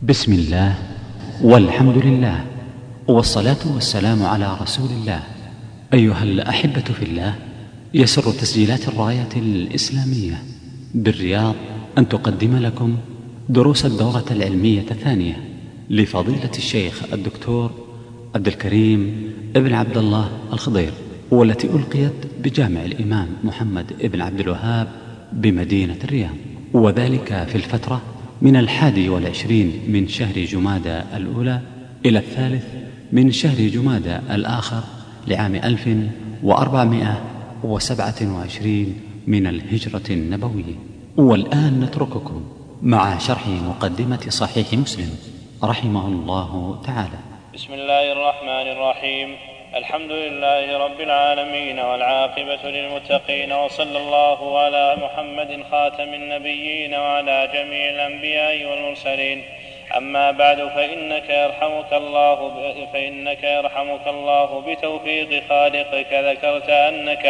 بسم الله والحمد لله والصلاة والسلام على رسول الله. أيها الأحبة في الله، يسر تسجيلات الراية الإسلامية بالرياض أن تقدم لكم دروس الدورة العلمية الثانية لفضيلة الشيخ الدكتور عبد الكريم ابن عبد الله الخضير، والتي ألقيت بجامع الإمام محمد ابن عبد الوهاب بمدينة الرياض، وذلك في الفترة من 21 من شهر جمادى الأولى إلى 3 من شهر جمادى الآخر لعام 1427 من الهجرة النبوية. والآن نترككم مع شرح مقدمة صحيح مسلم رحمه الله تعالى. بسم الله الرحمن الرحيم. الحمد لله رب العالمين، والعاقبة للمتقين، وصلى الله على محمد خاتم النبيين وعلى جميع الأنبياء والمرسلين. أما بعد، فإنك يرحمك الله بتوفيق خالقك ذكرت أنك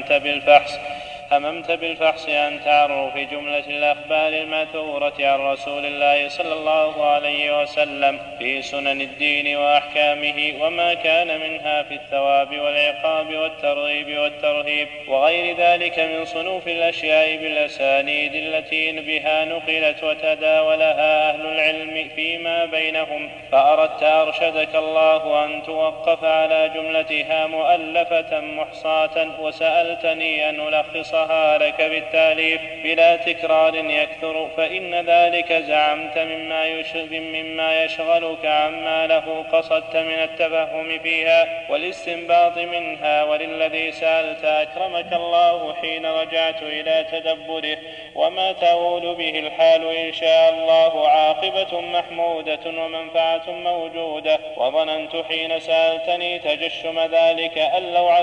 هممت بالفحص عن تعرف جملة الأخبار المأثورة عن رسول الله صلى الله عليه وسلم في سنن الدين وأحكامه، وما كان منها في الثواب والعقاب والترغيب والترهيب وغير ذلك من صنوف الأشياء بالأسانيد التي بها نقلت وتداولها أهل العلم فيما بينهم، فأردت أرشدك الله أن توقف على جملتها مؤلفة محصاة، وسألتني أن ألخصها لك بالتاليف بلا تكرار يكثر، فإن ذلك زعمت مما يشغلك عما له قصدت من التفهم فيها والاستنباط منها. وللذي سألت أكرمك الله حين رجعت إلى تدبره وما تؤول به الحال إن شاء الله عاقبة محمودة ومنفعة موجودة. وظننت حين سألتني تجشم ذلك أن لو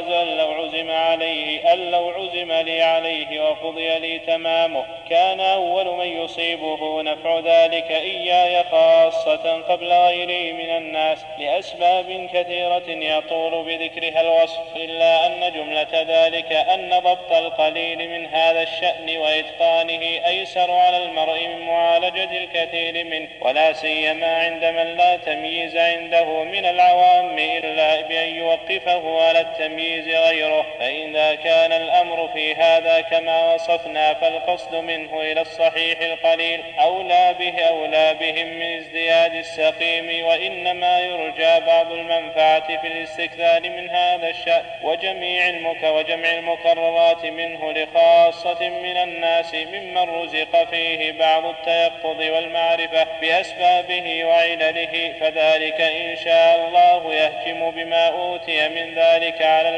عزم لي عليه وقضي لي تمامه كان أول من يصيبه نفع ذلك إياي خاصة قبل غيري من الناس، لأسباب كثيرة يطول بذكرها الوصف، إلا أن جملة ذلك أن ضبط القليل من هذا الشأن وإتقانه أيسر على المرء من معالجة الكثير منه، ولا سيما عند من لا تمييز عنده من العوام إلا بأن يوقفه على التمييز غيره. فإذا كان الأمر في هذا كما وصفنا، فالقصد منه إلى الصحيح القليل أولى بهم من ازدياد السقيم، وإنما يرجى بعض المنفعة في الاستكثار من هذا الشأن وجمع المقررات منه لخاصة من الناس ممن رزق فيه بعض التيقظ والمعرفة بأسبابه وعلله، فذلك إن شاء الله يهجم بما أوتي من ذلك على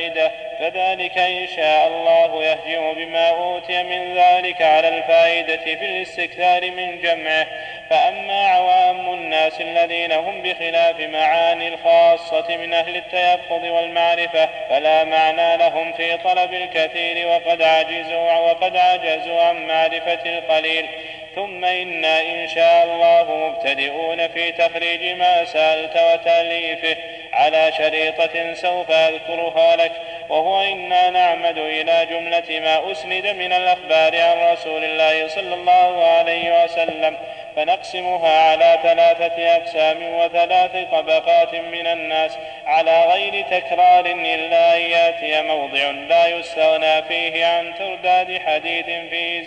الفائدة في الاستكثار من جمعه. فأما عوام الناس الذين هم بخلاف معاني الخاصة من أهل التيقظ والمعرفة فلا معنى لهم في طلب الكثير وقد عجزوا عن معرفة القليل. ثم إنا إن شاء الله مبتدئون في تخريج ما سألت وتأليفه على شريطة سوف أذكرها لك، وهو إنا نعمد إلى جملة ما أسند من الأخبار عن رسول الله صلى الله عليه وسلم، فنقسمها على 3 أقسام و3 طبقات من الناس على غير تكرار، إلا أن يأتي موضع لا يستغنى فيه عن ترداد حديث فيه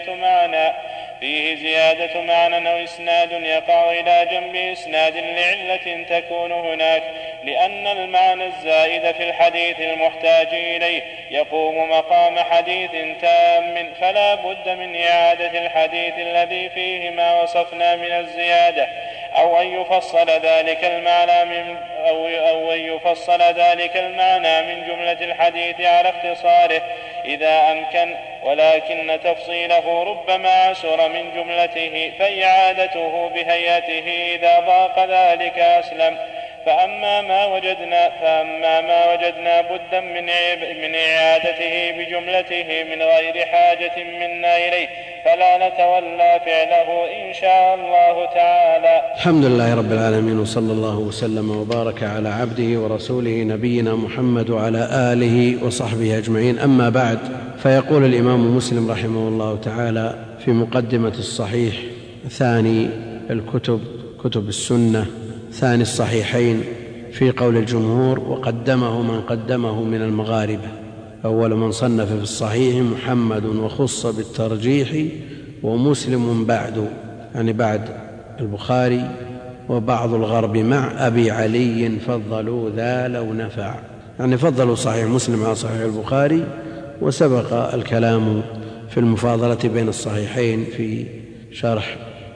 زيادة معنى أو إسناد يقع إلى جنب إسناد لعلة تكون هناك، لأن المعنى الزائد في الحديث المحتاج إليه يقوم مقام حديث تام، فلا بد من إعادة الحديث الذي فيه ما وصفنا من الزيادة، أو أن يفصل ذلك المعنى من جملة الحديث على اختصاره إذا أمكن، ولكن تفصيله ربما عسر من جملته، فإعادته بهيئته إذا ضاق ذلك أسلم. فأما ما وجدنا بدا من إعادته بجملته من غير حاجة منا إليه فلا نتولى فعله إن شاء الله تعالى. الحمد لله رب العالمين، وصلى الله وسلم وبارك على عبده ورسوله نبينا محمد وعلى آله وصحبه أجمعين. أما بعد، فيقول الإمام مسلم رحمه الله تعالى في مقدمة الصحيح ثاني الكتب كتب السنة، ثاني الصحيحين في قول الجمهور، وقدمه من قدمه من المغاربة. أول من صنف في الصحيح محمد وخص بالترجيح ومسلم بعد، يعني بعد البخاري، وبعض الغرب مع أبي علي فضلوا ذا لو نفع، يعني فضلوا صحيح مسلم على صحيح البخاري. وسبق الكلام في المفاضلة بين الصحيحين في شرح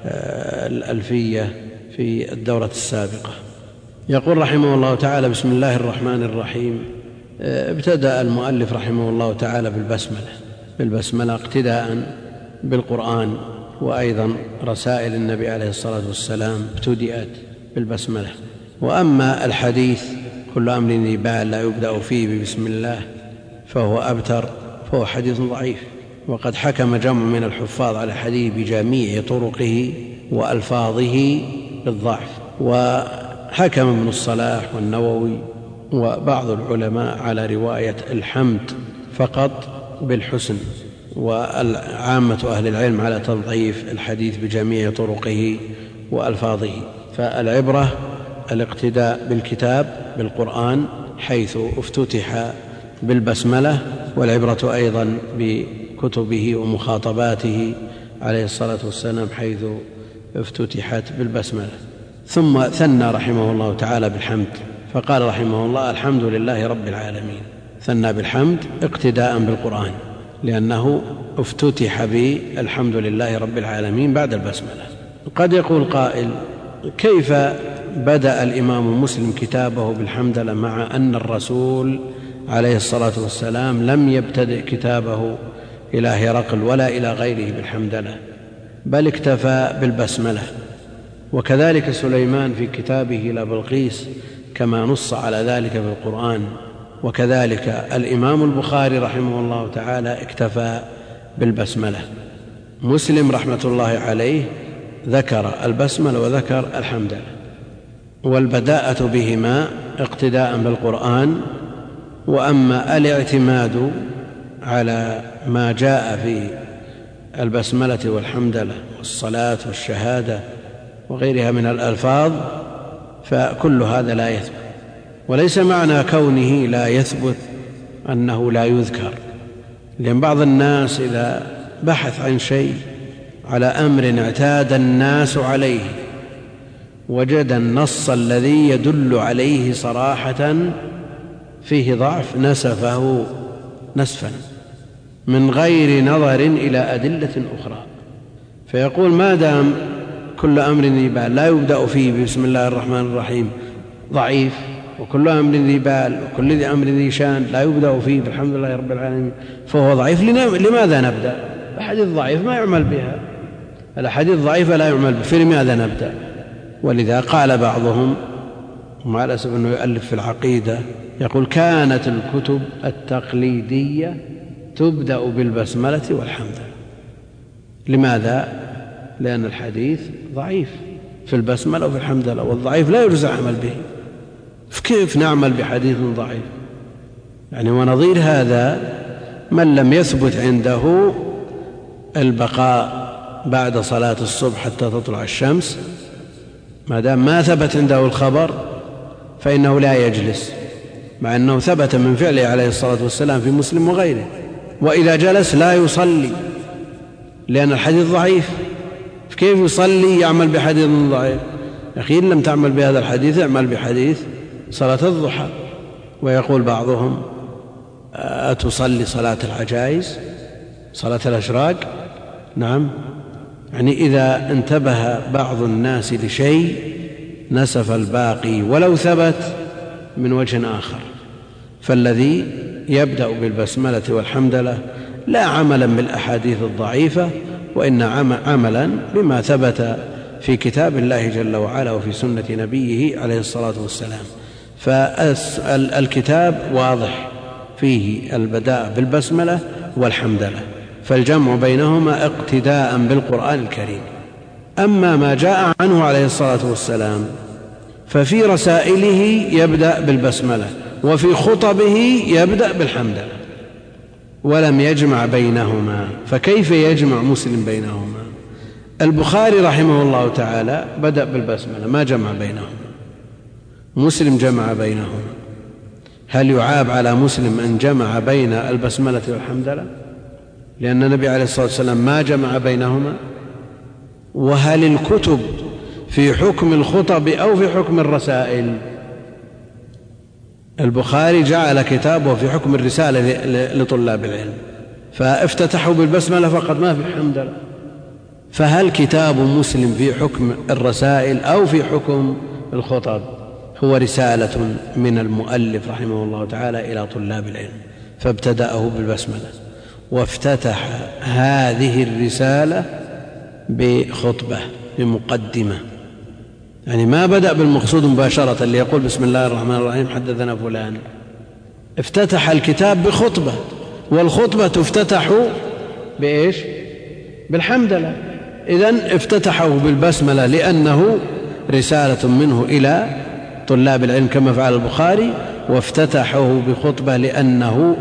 الألفية في الدورة السابقة. يقول رحمه الله تعالى: بسم الله الرحمن الرحيم. ابتدأ المؤلف رحمه الله تعالى بالبسملة اقتداء بالقرآن، وأيضا رسائل النبي عليه الصلاة والسلام ابتدأت بالبسملة. وأما الحديث كل أمر ذي بال لا يبدأ فيه ببسم الله فهو أبتر، فهو حديث ضعيف. وقد حكم جمع من الحفاظ على الحديث بجميع طرقه وألفاظه بالضعف، وحكم ابن الصلاح والنووي وبعض العلماء على رواية الحمد فقط بالحسن، وعامة أهل العلم على تضعيف الحديث بجميع طرقه وألفاظه. فالعبرة الاقتداء بالكتاب بالقرآن حيث افتتح بالبسملة، والعبرة أيضا بكتبه ومخاطباته عليه الصلاة والسلام حيث افتتحت بالبسملة. ثم ثنى رحمه الله تعالى بالحمد، فقال رحمه الله: الحمد لله رب العالمين. ثنى بالحمد اقتداء بالقرآن، لأنه افتتح بالحمد لله رب العالمين بعد البسملة. قد يقول قائل: كيف بدأ الإمام مسلم كتابه بالحمدلله مع أن الرسول عليه الصلاة والسلام لم يبتدئ كتابه إلى هرقل ولا إلى غيره بالحمدلله، بل اكتفى بالبسملة؟ وكذلك سليمان في كتابه إلى بلقيس كما نص على ذلك في القرآن. وكذلك الإمام البخاري رحمه الله تعالى اكتفى بالبسملة. مسلم رحمة الله عليه ذكر البسملة وذكر الحمدلله، والبداءة بهما اقتداء بالقرآن. وأما الاعتماد على ما جاء في البسملة والحمدلله والصلاة والشهادة وغيرها من الألفاظ فكل هذا لا يثبت. وليس معنى كونه لا يثبت أنه لا يذكر، لأن بعض الناس إذا بحث عن شيء على أمر اعتاد الناس عليه وجد النص الذي يدل عليه صراحة فيه ضعف نسفه نسفا من غير نظر إلى أدلة أخرى، فيقول: ما دام كل أمر ذي بال لا يبدأ فيه بسم الله الرحمن الرحيم ضعيف، وكل أمر ذي بال وكل أمر ذي شان لا يبدأ فيه بالحمد لله رب العالمين فهو ضعيف. لماذا نبدأ؟ الحديث ضعيف ما يعمل بها، الحديث ضعيفة لا يعمل بها، فلماذا نبدأ؟ ولذا قال بعضهم، ومع الأسف أنه يؤلف في العقيدة، يقول: كانت الكتب التقليدية تبدأ بالبسملة والحمد. لماذا؟ لأن الحديث ضعيف في البسملة وفي الحمد لله، والضعيف لا يجوز العمل به، فكيف نعمل بحديث ضعيف؟ يعني ونظير هذا من لم يثبت عنده البقاء بعد صلاة الصبح حتى تطلع الشمس، ما دام ما ثبت عنده الخبر فإنه لا يجلس، مع أنه ثبت من فعله عليه الصلاة والسلام في مسلم وغيره. وإذا جلس لا يصلي لأن الحديث ضعيف، كيف يصلي يعمل بحديث ضعيف؟ أخي إن لم تعمل بهذا الحديث اعمل بحديث صلاة الضحى. ويقول بعضهم: أتصلي صلاة العجائز صلاة الأشراق؟ نعم، يعني إذا انتبه بعض الناس لشيء نسف الباقي ولو ثبت من وجه آخر. فالذي يبدأ بالبسملة والحمدلله لا عملا بالأحاديث الضعيفة، وإن عملا بما ثبت في كتاب الله جل وعلا وفي سنة نبيه عليه الصلاة والسلام. فالكتاب واضح فيه البداء بالبسملة والحمدلله، فالجمع بينهما اقتداء بالقرآن الكريم. أما ما جاء عنه عليه الصلاة والسلام ففي رسائله يبدأ بالبسملة، وفي خطبه يبدأ بالحمدلله، ولم يجمع بينهما. فكيف يجمع مسلم بينهما؟ البخاري رحمه الله تعالى بدأ بالبسملة، ما جمع بينهم. مسلم جمع بينهم. هل يعاب على مسلم أن جمع بين البسملة والحمدلة؟ لأن النبي عليه الصلاة والسلام ما جمع بينهما. وهل الكتب في حكم الخطب أو في حكم الرسائل؟ البخاري جعل كتابه في حكم الرسالة لطلاب العلم، فافتتحوا بالبسملة فقط، ما في حمدلة. فهل كتاب مسلم في حكم الرسائل أو في حكم الخطب؟ هو رسالة من المؤلف رحمه الله تعالى إلى طلاب العلم، فابتدأه بالبسملة، وافتتح هذه الرسالة بخطبة بمقدمة، يعني ما بدأ بالمقصود مباشرة اللي يقول بسم الله الرحمن الرحيم حدثنا فلان. افتتح الكتاب بخطبة، والخطبة تفتتح بإيش؟ بالحمدلة. إذن افتتحه بالبسملة لأنه رسالة منه إلى طلاب العلم كما فعل البخاري، وافتتحه بخطبة لأنه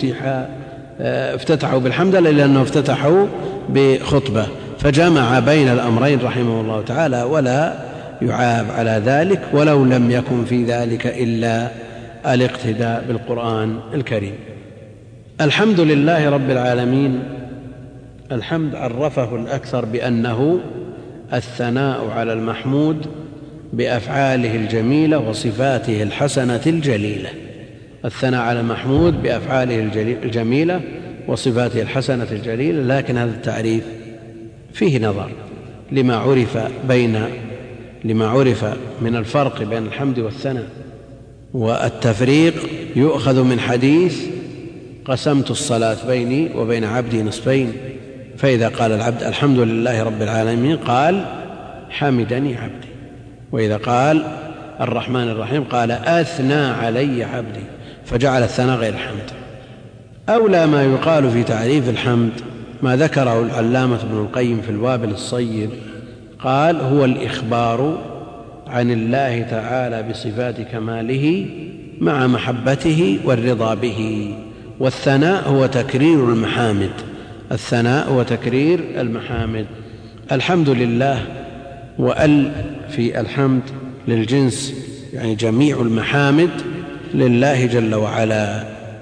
افتتحه بالحمدلة لأنه افتتحه بخطبة، فجمع بين الأمرين رحمه الله تعالى، ولا يعاب على ذلك، ولو لم يكن في ذلك إلا الاقتداء بالقرآن الكريم. الحمد لله رب العالمين. الحمد عرفه الأكثر بأنه الثناء على المحمود بأفعاله الجميلة وصفاته الحسنة الجليلة. الثناء على المحمود بأفعاله الجميلة وصفاته الحسنة الجليلة، لكن هذا التعريف فيه نظر لما عرف من الفرق بين الحمد والثناء. والتفريق يؤخذ من حديث قسمت الصلاة بيني وبين عبدي نصفين، فإذا قال العبد الحمد لله رب العالمين قال حمدني عبدي، وإذا قال الرحمن الرحيم قال أثنى علي عبدي، فجعل الثناء غير الحمد. أولى ما يقال في تعريف الحمد ما ذكره العلامة ابن القيم في الوابل الصيب، قال هو الإخبار عن الله تعالى بصفات كماله مع محبته والرضا به. والثناء هو تكرير المحامد، الثناء هو تكرير المحامد. الحمد لله، وأل في الحمد للجنس، يعني جميع المحامد لله جل وعلا.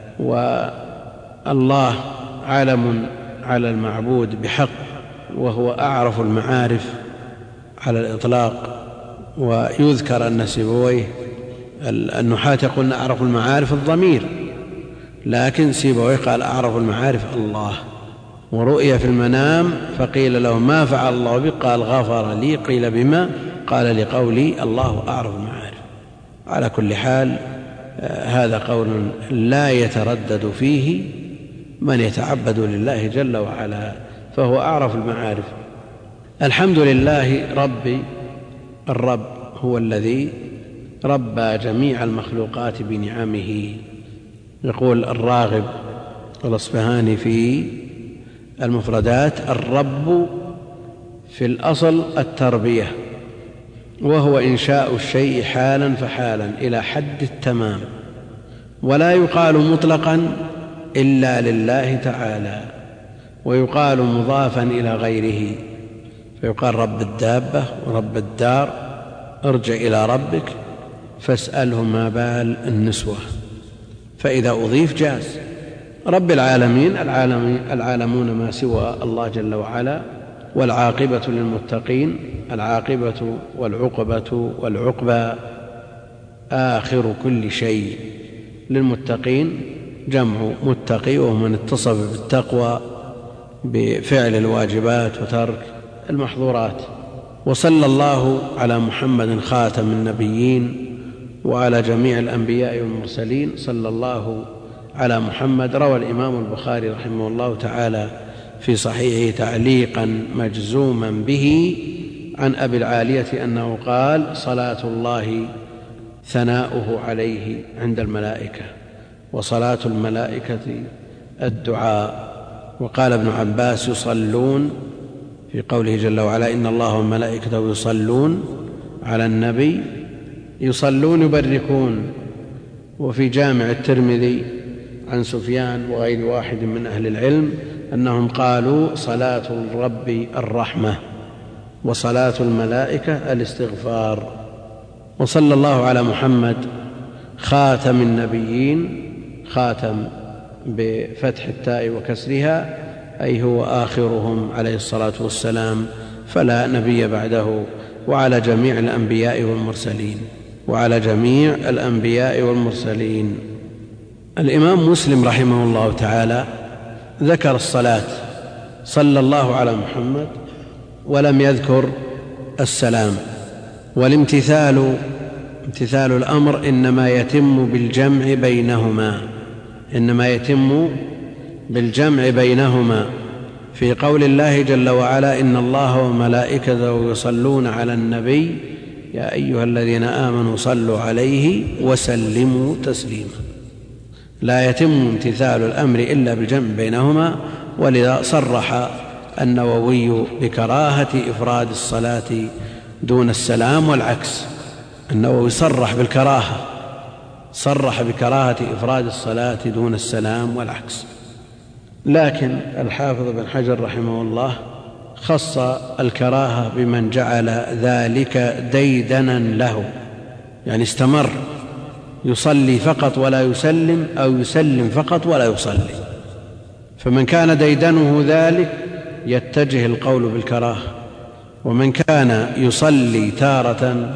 والله علم على المعبود بحق، وهو أعرف المعارف على الإطلاق. ويذكر أن سيبويه النحاة يقولون أعرف المعارف الضمير، لكن سيبويه قال أعرف المعارف الله. ورؤيا في المنام فقيل له ما فعل الله بك؟ قال غفر لي. قيل بما؟ قال لقولي الله أعرف المعارف. على كل حال هذا قول لا يتردد فيه من يتعبد لله جل وعلا، فهو أعرف المعارف. الحمد لله ربي. الرب هو الذي ربى جميع المخلوقات بنعمه. يقول الراغب الأصفهاني في المفردات الرب في الأصل التربية، وهو إنشاء الشيء حالا فحالا إلى حد التمام، ولا يقال مطلقا إلا لله تعالى، ويقال مضافا إلى غيره، فيقال رب الدابة ورب الدار، ارجع إلى ربك فاسأله ما بال النسوة، فإذا أضيف جاز. رب العالمين، العالمون ما سوى الله جل وعلا، والعاقبة للمتقين، العاقبة والعقبة والعقبى آخر كل شيء. للمتقين جمع متقي، وهو من اتصف بالتقوى بفعل الواجبات وترك المحظورات. وصلى الله على محمد خاتم النبيين وعلى جميع الأنبياء والمرسلين. صلى الله على محمد. روى الإمام البخاري رحمه الله تعالى في صحيحه تعليقا مجزوما به عن أبي العالية أنه قال صلاة الله ثناؤه عليه عند الملائكة، وصلاة الملائكة الدعاء. وقال ابن عباس يصلون في قوله جل وعلا إن الله وملائكته يصلون على النبي، يصلون يبركون. وفي جامع الترمذي عن سفيان وغير واحد من أهل العلم أنهم قالوا صلاة الرب الرحمة، وصلاة الملائكة الاستغفار. وصلى الله على محمد خاتم النبيين، خاتم بفتح التاء وكسرها، أي هو آخرهم عليه الصلاة والسلام، فلا نبي بعده، وعلى جميع الأنبياء والمرسلين، وعلى جميع الأنبياء والمرسلين. الإمام مسلم رحمه الله تعالى ذكر الصلاة، صلى الله على محمد، ولم يذكر السلام. والامتثال الأمر إنما يتم بالجمع بينهما، إنما يتم بالجمع بينهما في قول الله جل وعلا: إن الله وملائكته يصلون على النبي يا أيها الذين آمنوا صلوا عليه وسلموا تسليما. لا يتم امتثال الأمر إلا بالجمع بينهما، ولذا صرح النووي بكراهة إفراد الصلاة دون السلام، والعكس. النووي صرح بكراهة إفراد الصلاة دون السلام والعكس. لكن الحافظ بن حجر رحمه الله خص الكراهة بمن جعل ذلك ديدنا له، يعني استمر يصلي فقط ولا يسلم، أو يسلم فقط ولا يصلي. فمن كان ديدنه ذلك يتجه القول بالكراهة، ومن كان يصلي تارة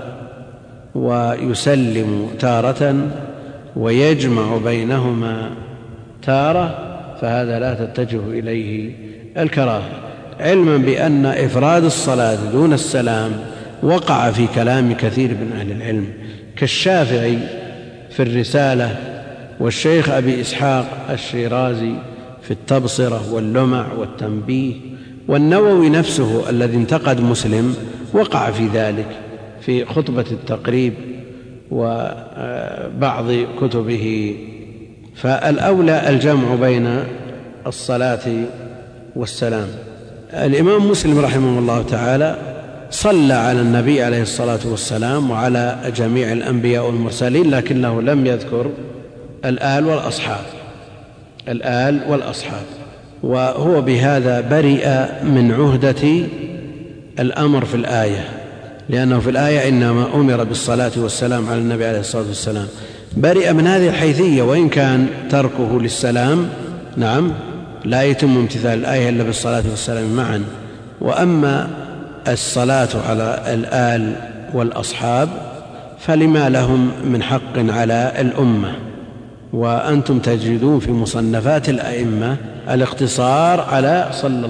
ويسلم تارة ويجمع بينهما تارة فهذا لا تتجه إليه الكراهة، علما بأن إفراد الصلاة دون السلام وقع في كلام كثير من أهل العلم كالشافعي في الرسالة، والشيخ أبي إسحاق الشيرازي في التبصرة واللمع والتنبيه، والنووي نفسه الذي انتقد مسلم وقع في ذلك في خطبة التقريب وبعض كتبه. فالأولى الجمع بين الصلاة والسلام. الإمام مسلم رحمه الله تعالى صلى على النبي عليه الصلاة والسلام وعلى جميع الأنبياء والمرسلين، لكنه لم يذكر الآل والأصحاب، وهو بهذا برئ من عهدة الأمر في الآية، لأنه في الآية إنما أمر بالصلاة والسلام على النبي عليه الصلاة والسلام، برئ من هذه الحيثية، وإن كان تركه للسلام نعم لا يتم امتثال الآية إلا بالصلاة والسلام معا. وأما الصلاة على الآل والأصحاب فلما لهم من حق على الأمة، وأنتم تجدون في مصنفات الأئمة الاقتصار على صلى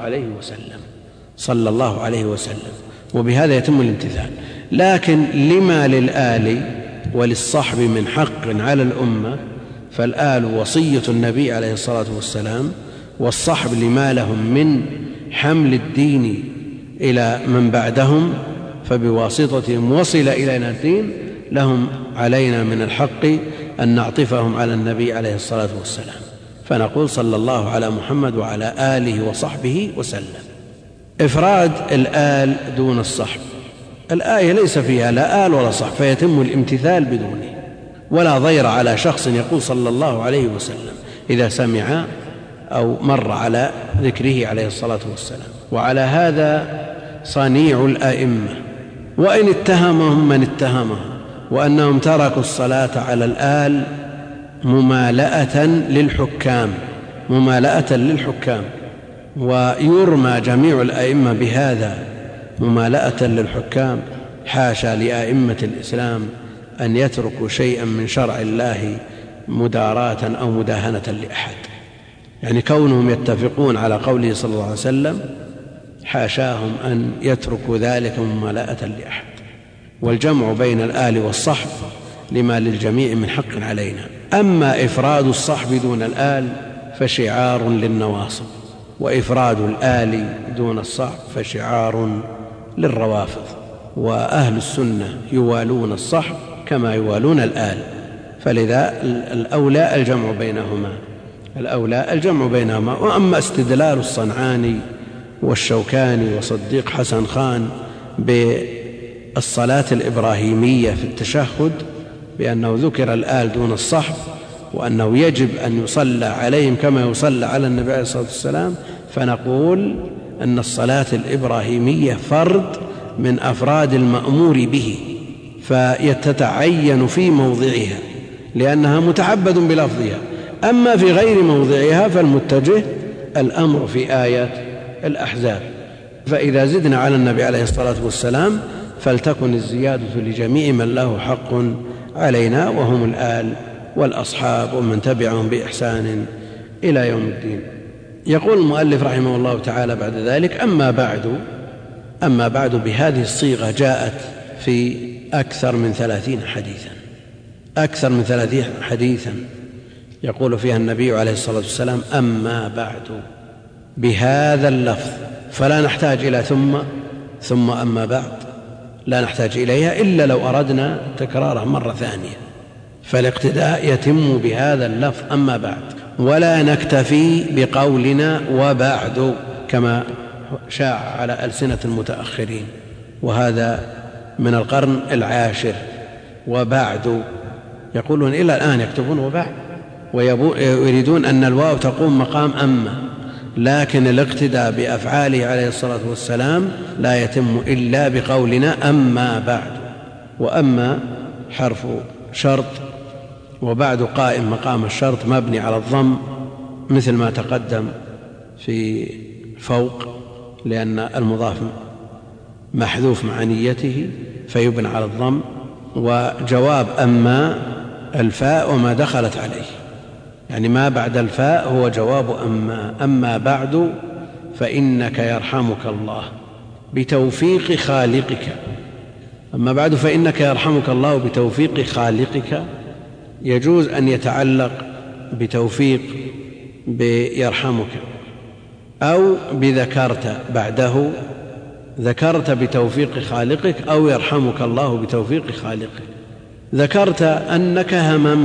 الله عليه وسلم، وبهذا يتم الامتثال. لكن لما للآل وللصحب من حق على الأمة، فالآل وصية النبي عليه الصلاة والسلام، والصحب لما لهم من حمل الدين إلى من بعدهم، فبواسطتهم وصل إلينا الدين، لهم علينا من الحق أن نعطفهم على النبي عليه الصلاة والسلام، فنقول صلى الله على محمد وعلى آله وصحبه وسلم. إفراد الآل دون الصحب، الآية ليس فيها لا آل ولا صحب، فيتم الامتثال بدونه، ولا ضير على شخص يقول صلى الله عليه وسلم إذا سمع أو مر على ذكره عليه الصلاة والسلام. وعلى هذا صنيع الأئمة، وإن اتهمهم من اتهمهم وأنهم تركوا الصلاة على الآل ممالأة للحكام، ويرمى جميع الأئمة بهذا ممالأة للحكام. حاشا لأئمة الإسلام أن يتركوا شيئا من شرع الله مداراة أو مداهنة لأحد، يعني كونهم يتفقون على قوله صلى الله عليه وسلم حاشاهم أن يتركوا ذلك ممالأة لأحد. والجمع بين الآل والصحب لما للجميع من حق علينا. أما إفراد الصحب دون الآل فشعار للنواصب، وإفراد الآل دون الصحب فشعار للروافض. وأهل السنة يوالون الصحب كما يوالون الآل، فلذا الأولى الجمع بينهما. وأما استدلال الصنعاني والشوكاني وصديق حسن خان بالصلاة الإبراهيمية في التشهد بأنه ذكر الآل دون الصحب، وأنه يجب أن يصلى عليهم كما يصلى على النبي عليه الصلاة والسلام، فنقول أن الصلاة الإبراهيمية فرد من أفراد المأمور به، فيتتعين في موضعها لأنها متعبد بلفظها. أما في غير موضعها فالمتجه الأمر في آيات الأحزاب. فإذا زدنا على النبي عليه الصلاة والسلام فلتكن الزيادة لجميع من له حق علينا، وهم الآل والأصحاب ومن تبعهم بإحسان إلى يوم الدين. يقول المؤلف رحمه الله تعالى بعد ذلك: أما بعد بهذه الصيغة جاءت في أكثر من 30 حديثا يقول فيها النبي عليه الصلاة والسلام: أما بعد، بهذا اللفظ، فلا نحتاج إلى ثم أما بعد، لا نحتاج إليها إلا لو أردنا تكرارها مرة ثانية، فالاقتداء يتم بهذا اللفظ أما بعد، ولا نكتفي بقولنا وبعد كما شاع على ألسنة المتأخرين، وهذا من القرن العاشر. وبعد يقولون إلى الآن يكتبون وبعد، ويريدون أن الواو تقوم مقام أما، لكن الاقتداء بأفعاله عليه الصلاة والسلام لا يتم إلا بقولنا أما بعد. وأما حرف شرط، وبعد قائم مقام الشرط مبني على الضم مثل ما تقدم في فوق، لأن المضاف محذوف مع نيته فيبنى على الضم. وجواب أما الفاء وما دخلت عليه، يعني ما بعد الفاء هو جواب أما بعد فإنك يرحمك الله بتوفيق خالقك. أما بعد فإنك يرحمك الله بتوفيق خالقك يجوز أن يتعلق بتوفيق بيرحمك، أو بذكرت بعده، ذكرت بتوفيق خالقك أو يرحمك الله بتوفيق خالقك. ذكرت أنك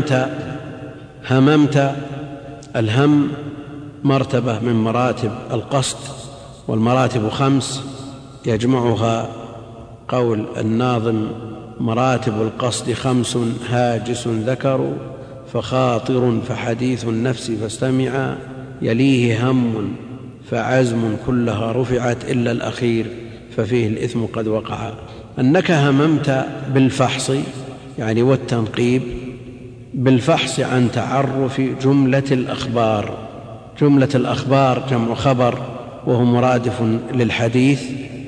هممت، الهم مرتبة من مراتب القصد، والمراتب 5 يجمعها قول الناظم: مراتب القصد 5 هاجس ذكر، فخاطر فحديث النفس فاستمعا، يليه هم فعزم كلها رفعت إلا الأخير ففيه الإثم قد وقع. أنك هممت بالفحص يعني والتنقيب، بالفحص عن تعرف جملة الأخبار. جملة الأخبار جمع خبر وهو مرادف للحديث،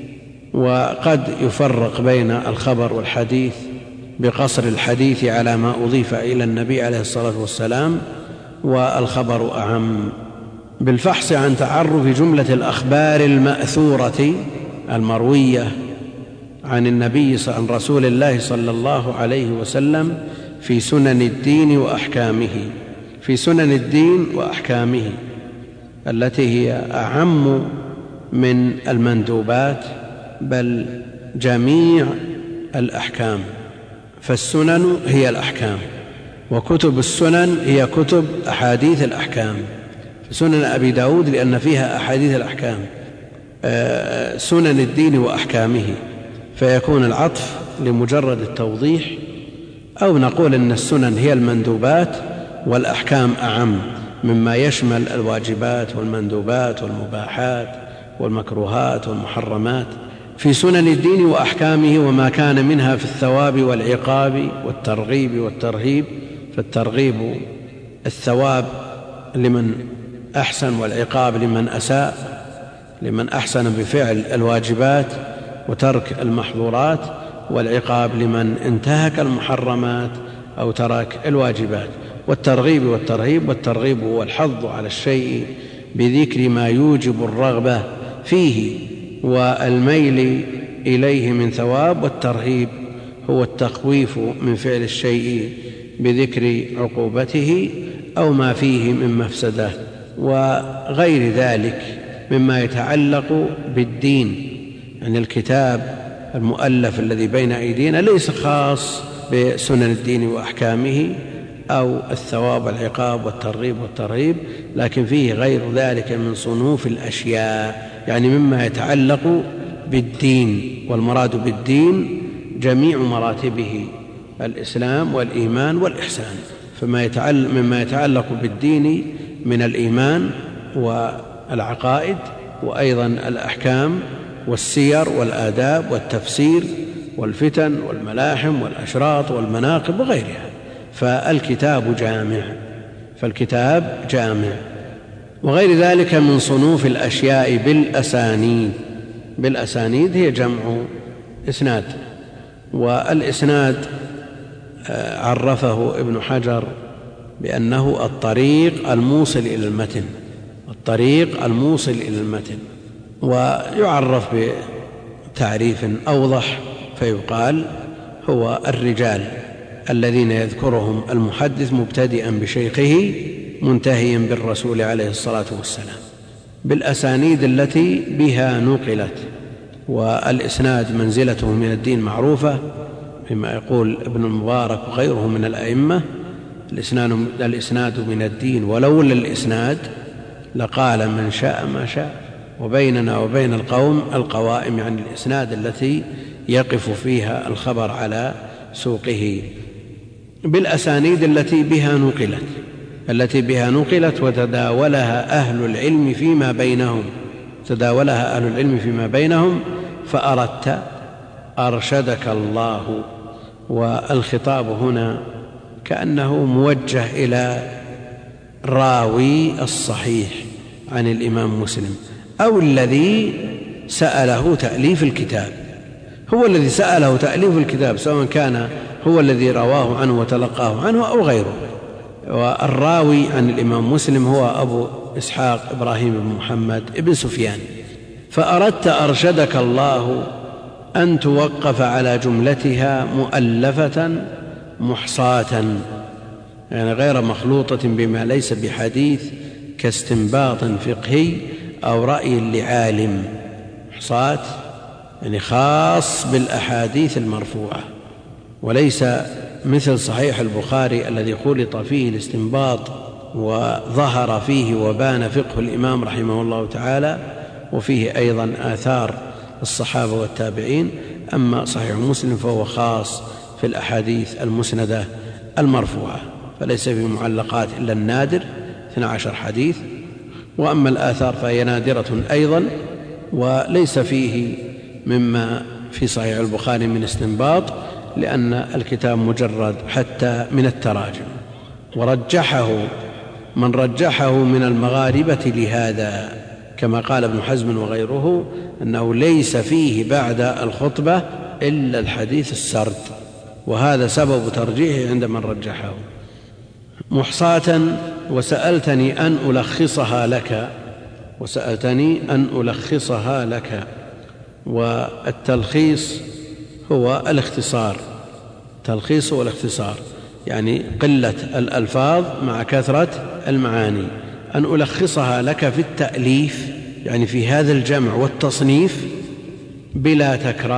وقد يفرق بين الخبر والحديث بقصر الحديث على ما أضيف إلى النبي عليه الصلاة والسلام، والخبر أعم. بالفحص عن تعرف جملة الأخبار المأثورة المروية عن النبي عن رسول الله صلى الله عليه وسلم في سنن الدين وأحكامه، في سنن الدين وأحكامه التي هي أعم من المندوبات بل جميع الأحكام. فالسنن هي الأحكام، وكتب السنن هي كتب أحاديث الأحكام. سنن أبي داود لأن فيها أحاديث الأحكام، سنن الدين وأحكامه، فيكون العطف لمجرد التوضيح، أو نقول أن السنن هي المندوبات والأحكام أعم مما يشمل الواجبات والمندوبات والمباحات والمكروهات والمحرمات. في سنن الدين وأحكامه وما كان منها في الثواب والعقاب والترغيب والترهيب، فالترغيب الثواب لمن أحسن والعقاب لمن أساء، لمن أحسن بفعل الواجبات وترك المحظورات، والعقاب لمن انتهك المحرمات أو ترك الواجبات. والترغيب والترهيب، والترغيب هو الحض على الشيء بذكر ما يوجب الرغبة فيه والميل إليه من ثواب، والترهيب هو التخويف من فعل الشيء بذكر عقوبته أو ما فيه من مفسدة، وغير ذلك مما يتعلق بالدين. يعني الكتاب المؤلف الذي بين أيدينا ليس خاص بسنن الدين وأحكامه أو الثواب والعقاب والترغيب والترهيب، لكن فيه غير ذلك من صنوف الأشياء، يعني مما يتعلق بالدين. والمراد بالدين جميع مراتبه: الإسلام والإيمان والإحسان. مما يتعلق بالدين من الإيمان والعقائد وأيضا الأحكام والسير والآداب والتفسير والفتن والملاحم والأشراط والمناقب وغيرها. فالكتاب جامع. وغير ذلك من صنوف الأشياء بالأسانيد هي جمع إسناد. والإسناد عرفه ابن حجر بأنه الطريق الموصل إلى المتن، ويعرف بتعريف أوضح فيقال هو الرجال الذين يذكرهم المحدث مبتدئا بشيخه منتهيا بالرسول عليه الصلاة والسلام بالأسانيد التي بها نقلت. والإسناد منزلته من الدين معروفة بما يقول ابن المبارك وغيره من الأئمة: الإسناد من الدين، ولولا الإسناد لقال من شاء ما شاء. وبيننا وبين القوم القوائم، يعني الإسناد التي يقف فيها الخبر على سوقه، بالأسانيد التي بها نقلت وتداولها أهل العلم فيما بينهم فأردت أرشدك الله. والخطاب هنا كأنه موجه إلى راوي الصحيح عن الإمام مسلم، أو الذي سأله تأليف الكتاب، هو الذي سأله تأليف الكتاب، سواء كان هو الذي رواه عنه وتلقاه عنه أو غيره. والراوي عن الإمام مسلم هو أبو إسحاق إبراهيم بن محمد بن سفيان. فأردت أرشدك الله أن توقف على جملتها مؤلفة محصاة، يعني غير مخلوطة بما ليس بحديث كاستنباط فقهي أو رأي لعالم. محصاة يعني خاص بالأحاديث المرفوعة، وليس مثل صحيح البخاري الذي خلط فيه الاستنباط وظهر فيه وبان فقه الإمام رحمه الله تعالى، وفيه أيضا آثار الصحابة والتابعين. أما صحيح مسلم فهو خاص في الأحاديث المسندة المرفوعة، فليس في معلقات إلا النادر 12 حديث، وأما الآثار فهي نادرة أيضا، وليس فيه مما في صحيح البخاري من استنباط، لأن الكتاب مجرد حتى من التراجم. ورجحه من رجحه من المغاربة لهذا، كما قال ابن حزم وغيره أنه ليس فيه بعد الخطبة إلا الحديث السرد، وهذا سبب ترجيحه عند من رجحه. محصاة وسألتني أن ألخصها لك. والتلخيص هو الاختصار، التلخيص هو الاختصار، يعني قلة الألفاظ مع كثرة المعاني. أن ألخصها لك في التأليف، يعني في هذا الجمع والتصنيف، بلا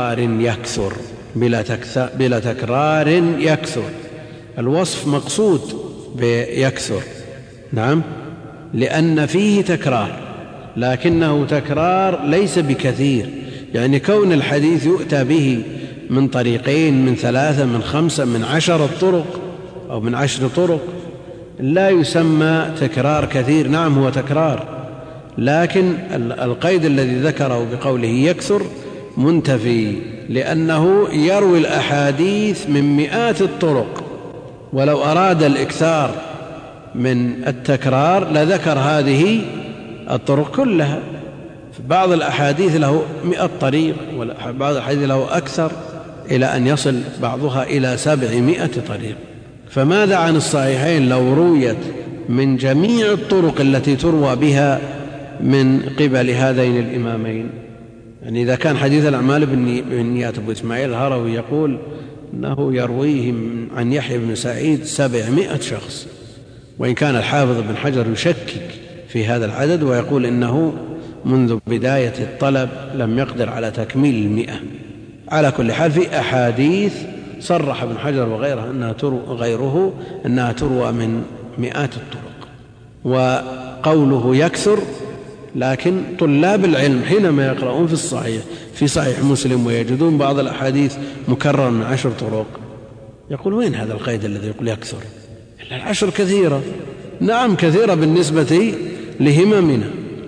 تكرار يكثر. الوصف مقصود بيكثر، نعم، لأن فيه تكرار، لكنه تكرار ليس بكثير. يعني كون الحديث يؤتى به من طريقين، من 3، من 5، من 10 طرق أو من 10 طرق لا يسمى تكرار كثير. نعم هو تكرار، لكن القيد الذي ذكره بقوله يكثر منتفي، لأنه يروي الأحاديث من مئات الطرق، ولو أراد الإكثار من التكرار لذكر هذه الطرق كلها. بعض الأحاديث له 100 طريق، وبعض الأحاديث له أكثر، إلى أن يصل بعضها إلى 700 طريق. فماذا عن الصحيحين لو رويت من جميع الطرق التي تروى بها من قبل هذين الإمامين؟ يعني إذا كان حديث الأعمال بالنيات، أبو إسماعيل الهروي يقول أنه يرويه عن يحيى بن سعيد 700 شخص، وإن كان الحافظ بن حجر يشكك في هذا العدد ويقول إنه منذ بداية الطلب لم يقدر على تكميل 100. على كل حال في أحاديث صرح ابن حجر وغيره أنها تروى من مئات الطرق. وقوله يكثر، لكن طلاب العلم حينما يقرؤون في صحيح مسلم ويجدون بعض الأحاديث مكرر من 10 طرق، يقول وين هذا القيد الذي يقول يكثر؟ إلا 10 كثيرة. نعم كثيرة بالنسبة لهممنا،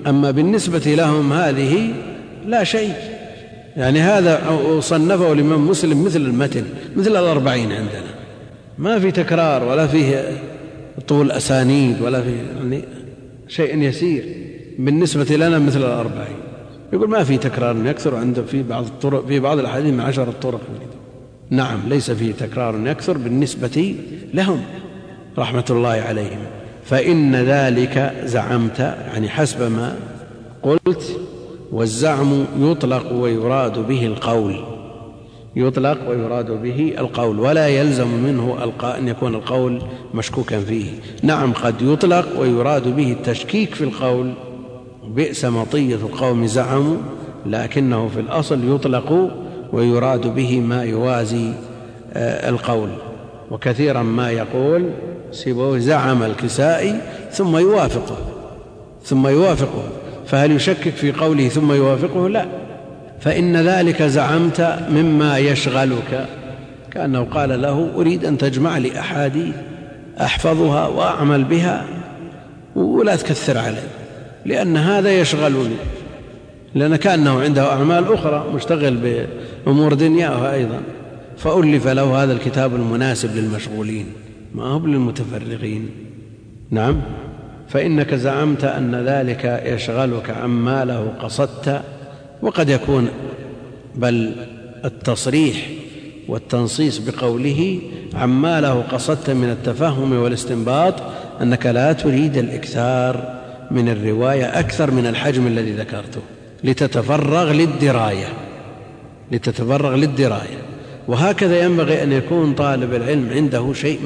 أما بالنسبة لهم هذه لا شيء، يعني هذا صنفه الإمام مسلم مثل المتن، مثل 40 عندنا، ما في تكرار ولا فيه طول أسانيد ولا فيه يعني شيء يسير بالنسبة لنا مثل 40. يقول ما في تكرار يكثر، عنده في بعض الطرق، في بعض الأحاديث من 10 طرق. نعم ليس فيه تكرار يكثر بالنسبة لهم رحمة الله عليهم. فإن ذلك زعمت يعني حسب ما قلت. والزعم يطلق ويراد به القول، يطلق ويراد به القول، ولا يلزم منه أن يكون القول مشكوكا فيه. نعم قد يطلق ويراد به التشكيك في القول، بئس مطية القوم زعموا، لكنه في الأصل يطلق ويراد به ما يوازي القول. وكثيرا ما يقول سيبويه زعم الكسائي ثم يوافقه، فهل يشكك في قوله ثم يوافقه؟ لا. فإن ذلك زعمت مما يشغلك، كأنه قال له أريد أن تجمع لي أحاديث أحفظها وأعمل بها ولا تكثر علي، لأن هذا يشغلني، لأن كأنه عنده أعمال أخرى مشتغل بأمور دنياه أيضا، فألف له هذا الكتاب المناسب للمشغولين ما هو للمتفرغين. نعم. فإنك زعمت أن ذلك يشغلك عما له قصدت، وقد يكون بل التصريح والتنصيص بقوله عما له قصدت من التفهم والاستنباط أنك لا تريد الإكثار من الرواية أكثر من الحجم الذي ذكرته لتتفرغ للدراية. وهكذا ينبغي أن يكون طالب العلم عنده شيء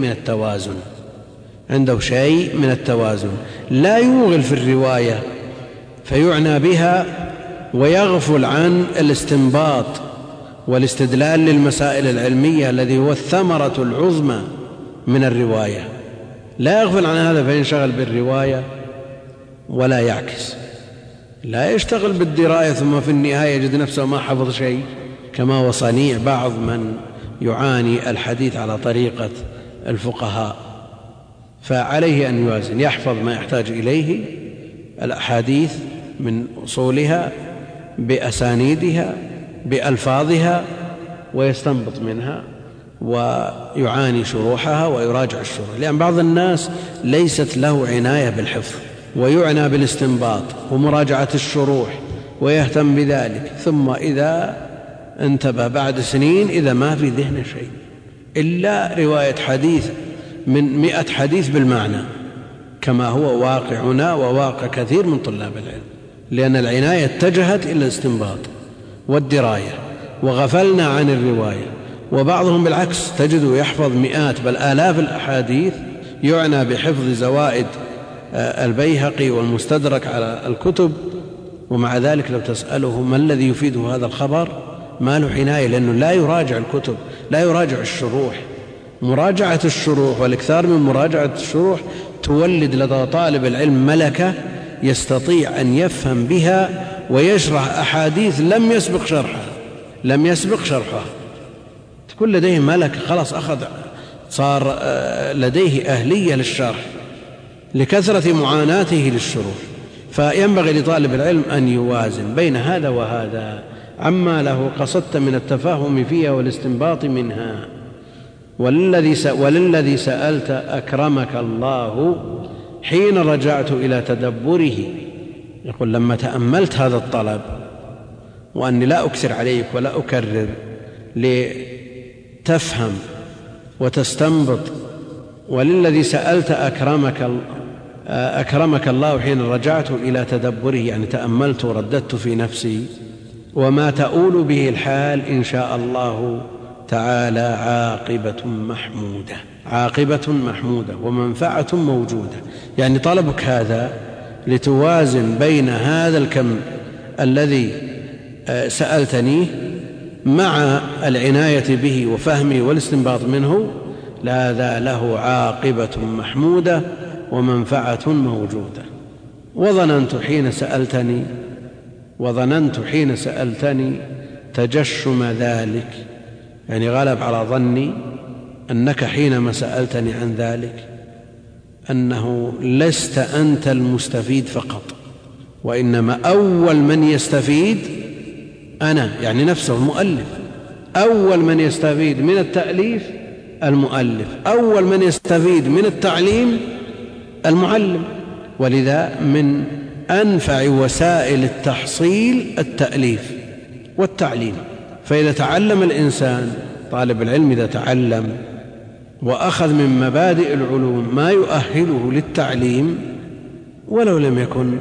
من التوازن، لا يوغل في الرواية فيعنى بها ويغفل عن الاستنباط والاستدلال للمسائل العلمية الذي هو الثمرة العظمى من الرواية، لا يغفل عن هذا فينشغل بالرواية ولا يعكس، لا يشتغل بالدراية ثم في النهاية يجد نفسه ما حفظ شيء، كما هو صنيع بعض من يعاني الحديث على طريقة الفقهاء. فعليه أن يوازن، يحفظ ما يحتاج إليه الأحاديث من أصولها بأسانيدها بألفاظها، ويستنبط منها ويعاني شروحها ويراجع الشروح، لأن بعض الناس ليست له عناية بالحفظ ويعنى بالاستنباط ومراجعة الشروح ويهتم بذلك، ثم إذا انتبه بعد سنين إذا ما في ذهن شيء إلا رواية حديث من 100 حديث بالمعنى، كما هو واقعنا وواقع كثير من طلاب العلم، لأن العناية اتجهت إلى الاستنباط والدراية وغفلنا عن الرواية. وبعضهم بالعكس تجده يحفظ مئات بل آلاف الأحاديث، يعنى بحفظ زوائد البيهقي والمستدرك على الكتب، ومع ذلك لو تسأله ما الذي يفيده هذا الخبر ما له عناية، لأنه لا يراجع الكتب، لا يراجع الشروح. مراجعة الشروح والإكثار من مراجعة الشروح تولد لدى طالب العلم ملكة يستطيع أن يفهم بها ويشرح أحاديث لم يسبق شرحها، تكون لديه ملكة، خلاص صار لديه أهلية للشرح لكثرة معاناته للشروح. فينبغي لطالب العلم أن يوازن بين هذا وهذا، عما له قصدت من التفاهم فيها والاستنباط منها. وللذي سألت أكرمك الله حين رجعت إلى تدبره. يقول لما تأملت هذا الطلب وأني لا أكثر عليك ولا أكرر لتفهم وتستنبط، وللذي سألت أكرمك الله حين رجعت إلى تدبره، يعني تأملت ورددت في نفسي، وما تؤول به الحال إن شاء الله تعالى عاقبة محمودة ومنفعة موجودة. يعني طلبك هذا لتوازن بين هذا الكم الذي سألتنيه مع العناية به وفهمه والاستنباط منه، هذا له عاقبة محمودة ومنفعة موجودة. وظننت حين سألتني تجشم ذلك، يعني غلب على ظني أنك حينما سألتني عن ذلك أنه لست أنت المستفيد فقط، وإنما أول من يستفيد أنا، يعني نفسه المؤلف. أول من يستفيد من التأليف المؤلف، أول من يستفيد من التعليم المعلم. ولذا من أنفع وسائل التحصيل التأليف والتعليم. فإذا تعلم الإنسان، طالب العلم إذا تعلم وأخذ من مبادئ العلوم ما يؤهله للتعليم ولو لم يكن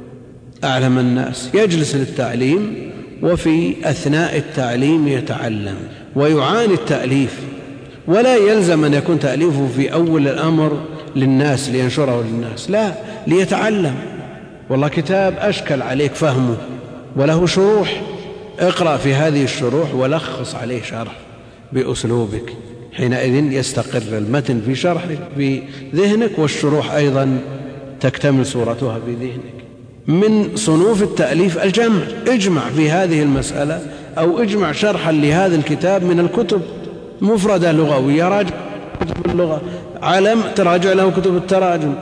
أعلم الناس، يجلس للتعليم وفي أثناء التعليم يتعلم ويعاني التأليف، ولا يلزم أن يكون تأليفه في أول الأمر للناس لينشره للناس، لا، ليتعلم. والله كتاب أشكل عليك فهمه وله شروح، اقرأ في هذه الشروح ولخص عليه شرح بأسلوبك، حينئذ يستقر المتن في شرحك في ذهنك، والشروح أيضا تكتمل صورتها في ذهنك. من صنوف التأليف الجمع، اجمع في هذه المسألة أو اجمع شرحا لهذا الكتاب من الكتب، مفردة لغوية راجع كتب اللغة، علم تراجع له كتب التراجم،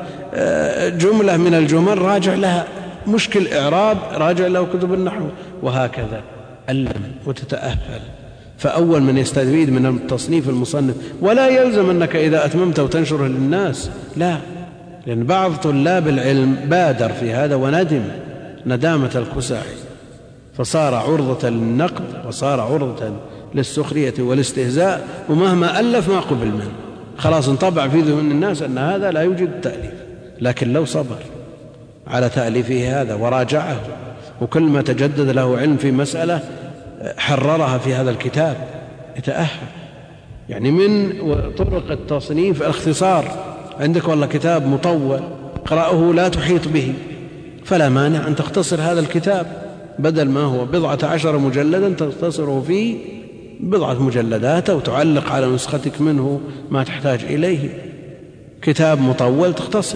جملة من الجمل راجع لها، مشكل إعراب راجع له كتب النحو، وهكذا علم وتتأهل. فأول من يستفيد من التصنيف المصنف، ولا يلزم أنك إذا أتممت وتنشره للناس، لا، لأن بعض طلاب العلم بادر في هذا وندم ندامة الكساحي، فصار عرضة للنقد وصار عرضة للسخرية والاستهزاء، ومهما ألف ما قبل منه، خلاص انطبع في ذهن الناس أن هذا لا يوجد تأليف. لكن لو صبر على تأليفه هذا وراجعه، وكل ما تجدد له علم في مسألة حررها في هذا الكتاب يتأهل. يعني من طرق التصنيف الاختصار، عندك والله كتاب مطول اقرأه لا تحيط به، فلا مانع أن تختصر هذا الكتاب، بدل ما هو 14 مجلدا تختصره في 10 مجلدات، أو تعلق على نسختك منه ما تحتاج إليه. كتاب مطول تختصر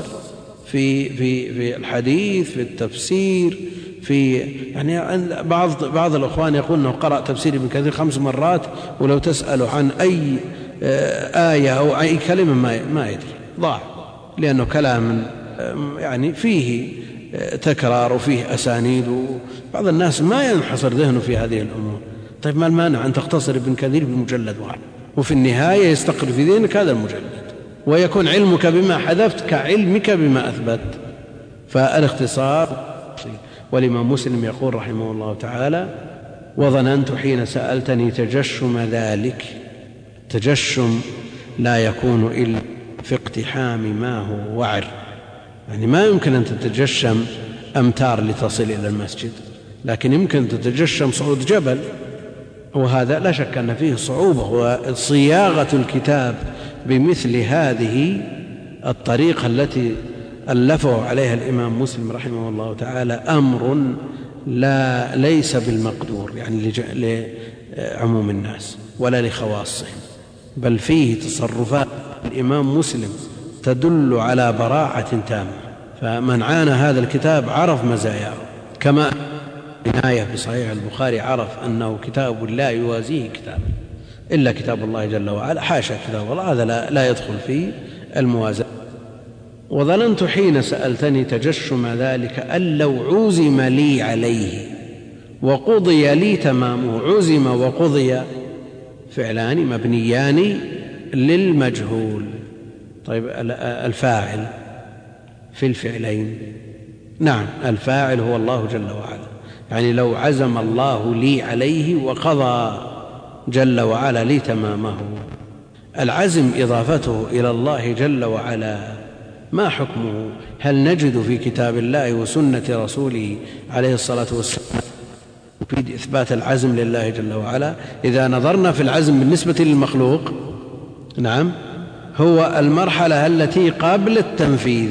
في الحديث، في التفسير، في يعني بعض الأخوان يقول أنه قرأ تفسير ابن كثير 5 مرات، ولو تسأله عن أي آية أو أي كلمة ما يدري، ضاع، لأنه كلام يعني فيه تكرار وفيه أسانيد، وبعض الناس ما ينحصر ذهنه في هذه الأمور. طيب ما المانع أن تختصر ابن كثير بمجلد واحد، وفي النهاية يستقر في ذهنك هذا المجلد، ويكون علمك بما حذفت كعلمك بما أثبت. فالاختصار. والإمام مسلم يقول رحمه الله تعالى: وظننت حين سألتني تجشم ذلك. تجشم لا يكون إلا في اقتحام ما هو وعر، يعني ما يمكن أن تتجشم أمتار لتصل إلى المسجد، لكن يمكن تتجشم صعود جبل، وهذا لا شك أن فيه صعوبة. وصياغة الكتاب بمثل هذه الطريقة التي ألفه عليها الإمام مسلم رحمه الله تعالى أمر ليس بالمقدور، يعني لعموم الناس ولا لخواصهم، بل فيه تصرفات الإمام مسلم تدل على براعة تامة. فمن عانى هذا الكتاب عرف مزاياه، كما عناية بصحيح البخاري عرف أنه كتاب لا يوازيه كتاب إلا كتاب الله جل وعلا، حاشا كتاب الله، هذا لا يدخل في الموازنة. وظننت حين سألتني تجشم ذلك أن لو عزم لي عليه وقضي لي تمامه. عزم وقضي فعلان مبنيان للمجهول. طيب الفاعل في الفعلين؟ نعم، الفاعل هو الله جل وعلا، يعني لو عزم الله لي عليه وقضى جل وعلا لي تمامه. العزم إضافته إلى الله جل وعلا، ما حكمه؟ هل نجد في كتاب الله وسنة رسوله عليه الصلاة والسلام في إثبات العزم لله جل وعلا؟ إذا نظرنا في العزم بالنسبة للمخلوق، نعم، هو المرحلة التي قبل التنفيذ،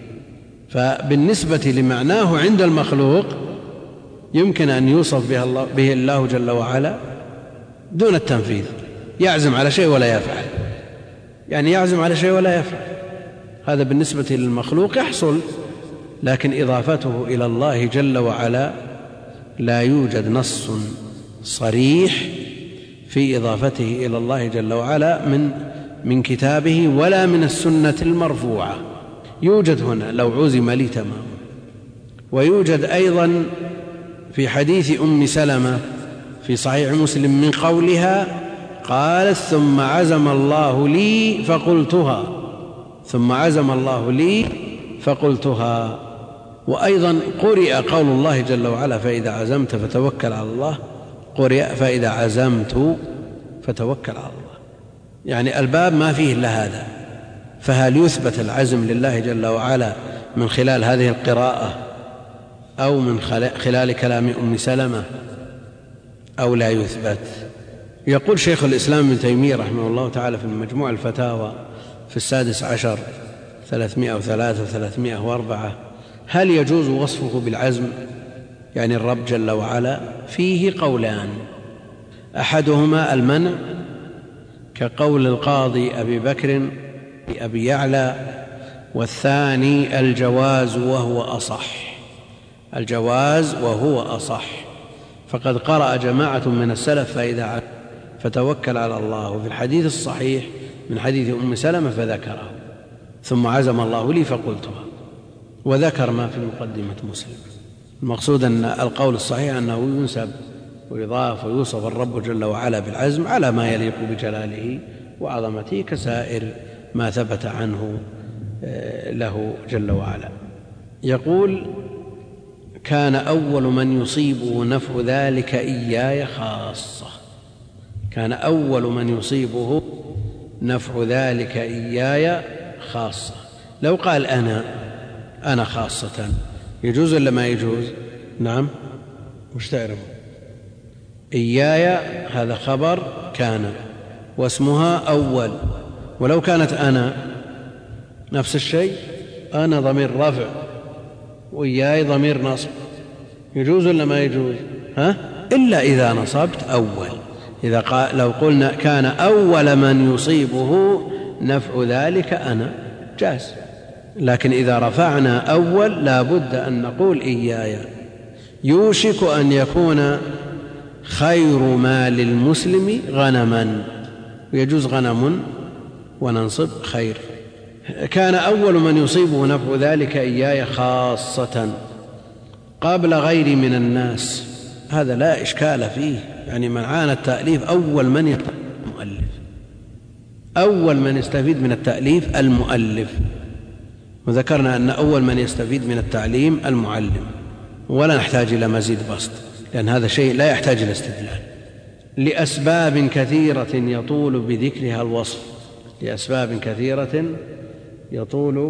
فبالنسبة لمعناه عند المخلوق يمكن أن يوصف به الله جل وعلا دون التنفيذ، يعزم على شيء ولا يفعل، يعني يعزم على شيء ولا يفعل، هذا بالنسبة للمخلوق يحصل. لكن إضافته إلى الله جل وعلا لا يوجد نص صريح في إضافته إلى الله جل وعلا من كتابه ولا من السنة المرفوعة. يوجد هنا لو عزم لي تمام، ويوجد أيضا في حديث أم سلمة في صحيح مسلم من قولها قالت ثم عزم الله لي فقلتها، ثم عزم الله لي فقلتها. وأيضا قرئ قول الله جل وعلا فإذا عزمت فتوكل على الله، قرئ فإذا عزمت فتوكل على الله، يعني الباب ما فيه إلا هذا. فهل يثبت العزم لله جل وعلا من خلال هذه القراءة أو من خلال كلام أم سلمة أو لا يثبت؟ يقول شيخ الإسلام ابن تيمية رحمه الله تعالى في مجموع الفتاوى في 16 303 و304: هل يجوز وصفه بالعزم يعني الرب جل وعلا؟ فيه قولان، أحدهما المنع كقول القاضي أبي بكر أبي يعلى، والثاني الجواز وهو أصح، الجواز وهو أصح. فقد قرأ جماعة من السلف فإذا فتوكل على الله، وفي الحديث الصحيح من حديث أم سلمة فذكره ثم عزم الله لي فقلتها، وذكر ما في مقدمة مسلم. المقصود أن القول الصحيح أنه ينسب ويضاف ويوصف الرب جل وعلا بالعزم على ما يليق بجلاله وعظمته كسائر ما ثبت عنه له جل وعلا. يقول: كان أول من يصيبه نفع ذلك إياي خاصة، كان أول من يصيبه نفع ذلك إياي خاصة. لو قال أنا خاصة يجوز ولا ما يجوز؟ نعم، وش تعرف؟ إياي هذا خبر كان واسمها أول، ولو كانت أنا نفس الشيء، أنا ضمير رفع وإياي ضمير نصب، يجوز ولا ما يجوز؟ إلا إذا نصبت أول. لو قلنا كان أول من يصيبه نفع ذلك أنا جاز، لكن إذا رفعنا أول لا بد أن نقول إياي. يوشك أن يكون خير ما للمسلم غنما، ويجوز غنم وننصب خير. كان أول من يصيبه نفع ذلك إياي خاصة قبل غيري من الناس، هذا لا إشكال فيه، يعني من عانى التأليف أول من المؤلف، أول من يستفيد من التأليف المؤلف، وذكرنا أن أول من يستفيد من التعليم المعلم، ولا نحتاج إلى مزيد بسط لأن هذا شيء لا يحتاج إلى استدلال. لأسباب كثيرة يطول بذكرها الوصف، لأسباب كثيرة يطول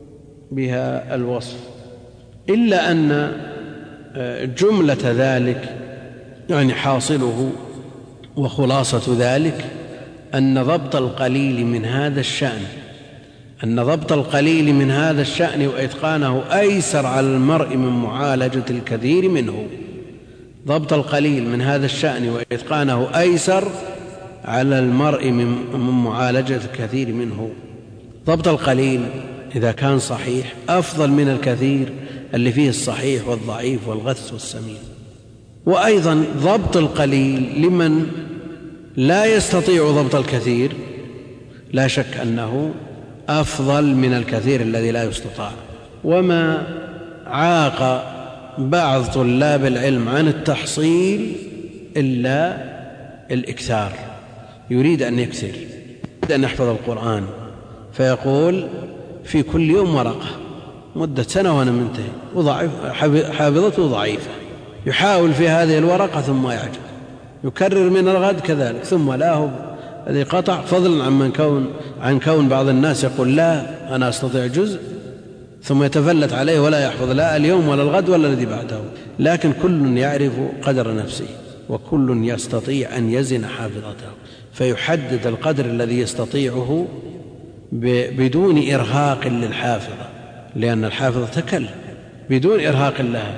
بها الوصف، إلا أن جملة ذلك يعني حاصله وخلاصة ذلك أن ضبط القليل من هذا الشأن، أن ضبط القليل من هذا الشأن وإتقانه أيسر على المرء من معالجة الكثير منه. ضبط القليل من هذا الشأن وإتقانه أيسر على المرء من معالجة الكثير منه. ضبط القليل إذا كان صحيح أفضل من الكثير اللي فيه الصحيح والضعيف والغث والسمين. وأيضا ضبط القليل لمن لا يستطيع ضبط الكثير لا شك أنه أفضل من الكثير الذي لا يستطاع. وما عاق بعض طلاب العلم عن التحصيل إلا الإكثار، يريد أن يكثر، يريد أن يحفظ القرآن فيقول في كل يوم ورقة مدة سنة وأنا منتهي، حافظته ضعيفة، يحاول في هذه الورقة ثم يعجز، يكرر من الغد كذلك، ثم لا هو الذي قطع، فضلا عن كون بعض الناس يقول لا أنا أستطيع جزء ثم يتفلت عليه ولا يحفظ لا اليوم ولا الغد ولا الذي بعده. لكن كل يعرف قدر نفسه وكل يستطيع أن يزن حافظته، فيحدد القدر الذي يستطيعه بدون إرهاق للحافظة، لأن الحافظة تكل بدون إرهاق لها،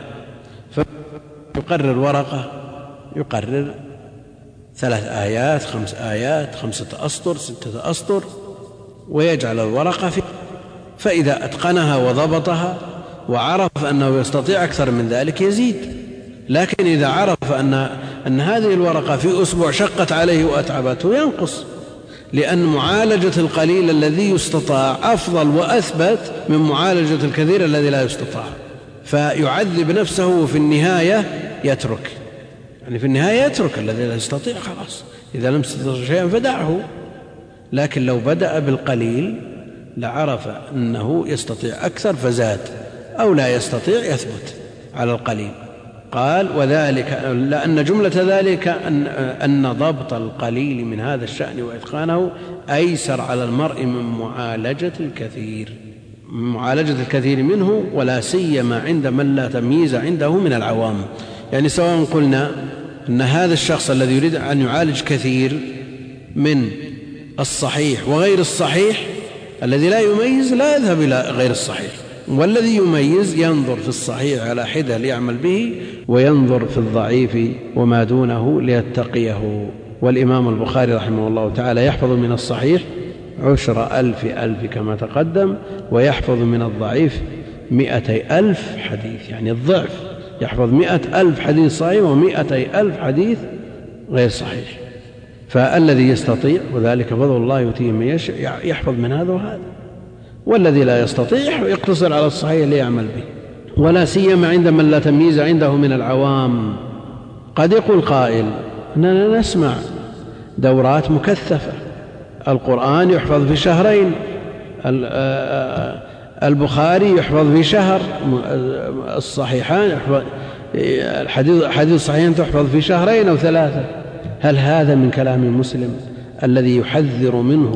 فيقرر ورقة، يقرر 3 آيات 5 آيات 5 أسطر 6 أسطر، ويجعل الورقة فيه، فإذا أتقنها وضبطها وعرف أنه يستطيع أكثر من ذلك يزيد. لكن إذا عرف أن هذه الورقة في أسبوع شقت عليه وأتعبته ينقص، لأن معالجة القليل الذي يستطاع أفضل وأثبت من معالجة الكثير الذي لا يستطاع. فيعذب نفسه وفي النهاية يترك، يعني في النهاية يترك الذي لا يستطيع، خلاص إذا لم تستطع شيئا فدعه. لكن لو بدأ بالقليل لعرف أنه يستطيع أكثر فزاد، أو لا يستطيع يثبت على القليل. قال وذلك لأن جملة ذلك أن ضبط القليل من هذا الشأن وإتقانه أيسر على المرء من معالجة الكثير منه، ولا سيما عند من لا تمييز عنده من العوام. يعني سواء قلنا أن هذا الشخص الذي يريد أن يعالج كثير من الصحيح وغير الصحيح، الذي لا يميز لا يذهب إلى غير الصحيح، والذي يميز ينظر في الصحيح على حدة ليعمل به، وينظر في الضعيف وما دونه ليتقيه. والإمام البخاري رحمه الله تعالى يحفظ من الصحيح 10,000 كما تقدم، ويحفظ من الضعيف 200,000 حديث، يعني الضعف، يحفظ 100,000 حديث صحيح و100,000 حديث غير صحيح. فالذي يستطيع، وذلك فضل الله يؤتيه من يشاء، يحفظ من هذا وهذا، والذي لا يستطيع يقتصر على الصحيح ليعمل به. ولا سيما عند من لا تمييز عنده من العوام. قد يقول قائل أننا نسمع دورات مكثفة، القرآن يحفظ في شهرين، البخاري يحفظ في شهر، الصحيحان الحديث الصحيحين تحفظ في شهرين أو 3. هل هذا من كلام مسلم الذي يحذر منه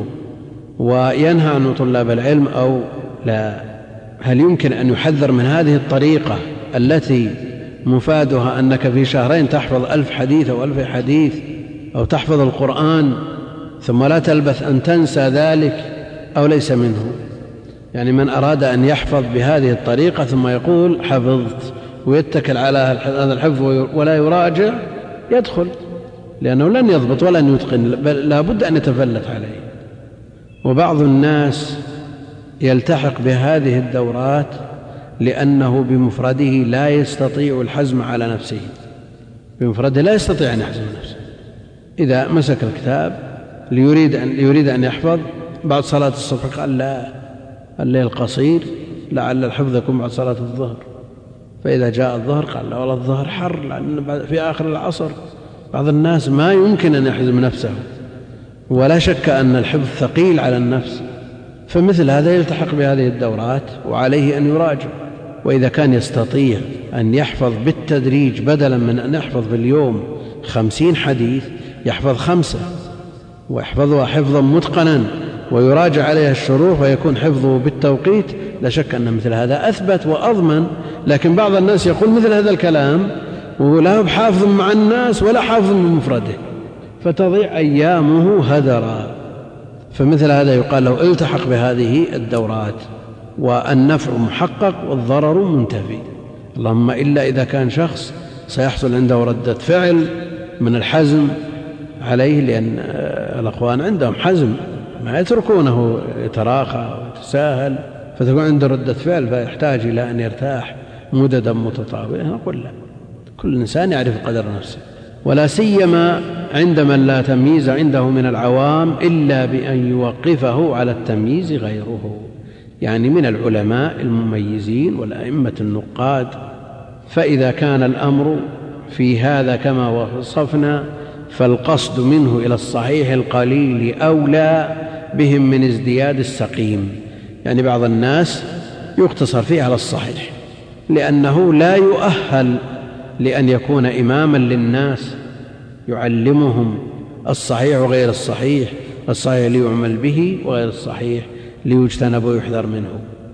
وينهى عنه طلاب العلم أو لا؟ هل يمكن أن يحذر من هذه الطريقة التي مفادها أنك في شهرين تحفظ 1000 حديث أو 2000 حديث، أو تحفظ القرآن ثم لا تلبث أن تنسى ذلك، أو ليس منه؟ يعني من أراد أن يحفظ بهذه الطريقة ثم يقول حفظت ويتكل على هذا الحفظ ولا يراجع، يدخل، لأنه لن يضبط ولن يتقن، بل لا بد أن يتفلت عليه. وبعض الناس يلتحق بهذه الدورات لأنه بمفرده لا يستطيع الحزم على نفسه، بمفرده لا يستطيع أن يحزم نفسه. إذا مسك الكتاب ليريد أن يحفظ بعد صلاة الصبح قال لا، الليل قصير، لعل الحفظ يكون بعد صلاة الظهر. فإذا جاء الظهر قال لا والله الظهر حر، لأن في آخر العصر. بعض الناس ما يمكن أن يحزم نفسه، ولا شك أن الحفظ ثقيل على النفس، فمثل هذا يلتحق بهذه الدورات وعليه أن يراجع. وإذا كان يستطيع أن يحفظ بالتدريج بدلا من أن يحفظ في اليوم 50 حديث، يحفظ 5 ويحفظها حفظا متقنا ويراجع عليها الشروح ويكون حفظه بالتوقيت، لا شك أن مثل هذا أثبت وأضمن. لكن بعض الناس يقول مثل هذا الكلام ولا حافظ مع الناس ولا حافظ بمفرده، فتضيع أيامه هدرا. فمثل هذا يقال له التحق بهذه الدورات، والنفع محقق والضرر منتفي. اللهم إلا إذا كان شخص سيحصل عنده ردة فعل من الحزم عليه، لأن الأخوان عندهم حزم ما يتركونه يتراخى ويتساهل، فتكون عنده ردة فعل فيحتاج إلى أن يرتاح مددا متطابقة. نقول لا، كل إنسان يعرف قدر نفسه، ولا سيما عند من لا تمييز عنده من العوام إلا بأن يوقفه على التمييز غيره، يعني من العلماء المميزين والأئمة النقاد. فإذا كان الأمر في هذا كما وصفنا، فالقصد منه إلى الصحيح القليل أولى بهم من ازدياد السقيم. يعني بعض الناس يقتصر فيه على الصحيح لأنه لا يؤهل لأن يكون إماما للناس يعلمهم الصحيح وغير الصحيح، الصحيح ليعمل به وغير الصحيح ليجتنب ويحذر منه.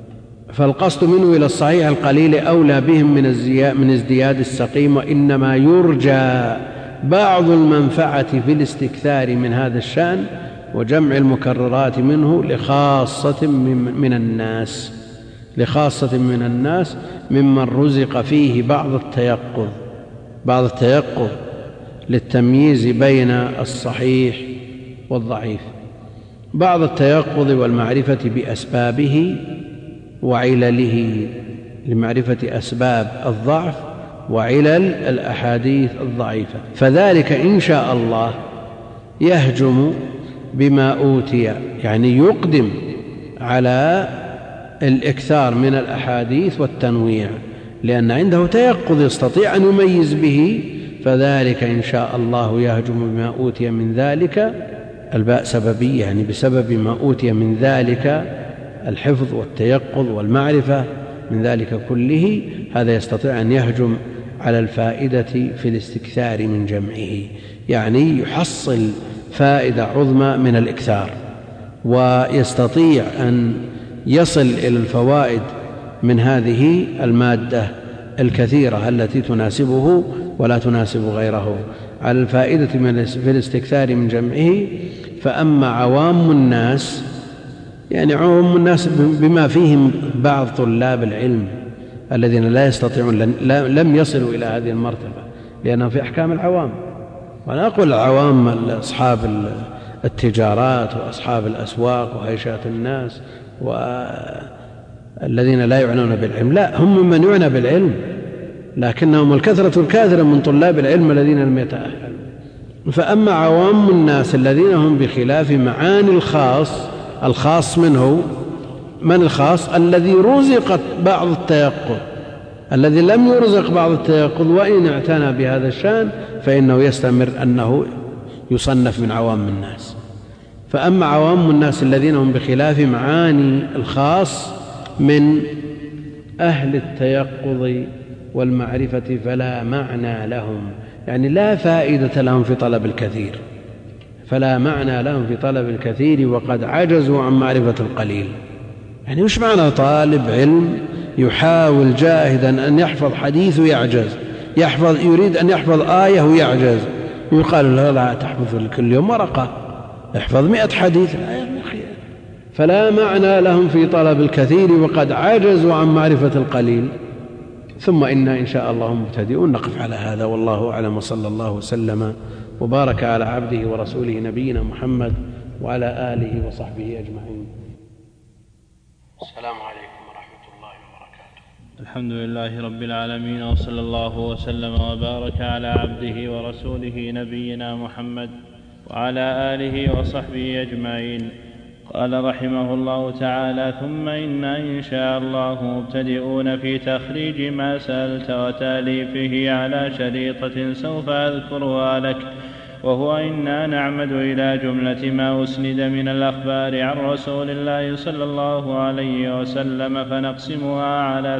فالقصد منه إلى الصحيح القليل أولى بهم من ازدياد السقيم. وإنما يرجى بعض المنفعة في الاستكثار من هذا الشأن وجمع المكررات منه لخاصة من الناس ممن رزق فيه بعض التيقظ للتمييز بين الصحيح والضعيف، بعض التيقظ والمعرفة بأسبابه وعلله، لمعرفة أسباب الضعف وعلل الأحاديث الضعيفة. فذلك إن شاء الله يهجم بما أوتي، يعني يقدم على الإكثار من الأحاديث والتنويع، لأن عنده تيقظ يستطيع أن يميز به، فذلك إن شاء الله يهجم بما أوتي من ذلك. الباء سببية، يعني بسبب ما أوتي من ذلك الحفظ والتيقظ والمعرفة من ذلك كله، هذا يستطيع أن يهجم على الفائدة في الاستكثار من جمعه، يعني يحصل فائدة عظمى من الإكثار، ويستطيع أن يصل إلى الفوائد من هذه المادة الكثيرة التي تناسبه ولا تناسب غيره على الفائدة في الاستكثار من جمعه. فأما عوام الناس، يعني عوام الناس بما فيهم بعض طلاب العلم الذين لا يستطيعون لم يصلوا إلى هذه المرتبة لأنهم في أحكام العوام، وأنا أقول العوام أصحاب التجارات وأصحاب الأسواق وهيشات الناس والذين لا يعنون بالعلم، لا، هم من يعنى بالعلم، لكنهم الكثرة الكاثرة من طلاب العلم الذين لم يتأهلوا. فأما عوام الناس الذين هم بخلاف معاني الخاص منه، من الخاص؟ الذي رزق بعض التيقظ، الذي لم يرزق بعض التيقظ وإن اعتنى بهذا الشأن فإنه يستمر أنه يصنف من عوام الناس. فأما عوام الناس الذين هم بخلاف معاني الخاص من أهل التيقظ والمعرفة فلا معنى لهم، يعني لا فائدة لهم في طلب الكثير، فلا معنى لهم في طلب الكثير وقد عجزوا عن معرفة القليل. يعني وش معنى طالب علم يحاول جاهدا أن يحفظ حديث ويعجز، يريد أن يحفظ آية ويعجز، ويقال له لا تحفظ كل يوم ورقة، احفظ 100 حديث. فلا معنى لهم في طلب الكثير وقد عجزوا عن معرفة القليل. ثم إنا إن شاء الله مبتدئون نقف على هذا، والله أعلم، وصلى الله وسلم وبارك على عبده ورسوله نبينا محمد وعلى آله وصحبه أجمعين. السلام عليكم ورحمة الله وبركاته. الحمد لله رب العالمين، وصلى الله وسلم وبارك على عبده ورسوله نبينا محمد وعلى آله وصحبه أجمعين. قال رحمه الله تعالى: ثم إنا إن شاء الله مبتدئون في تخريج ما سألت وتأليفه على شريطة سوف أذكرها لك، وهو إنا نعمد إلى جملة ما أسند من الأخبار عن رسول الله صلى الله عليه وسلم فنقسمها على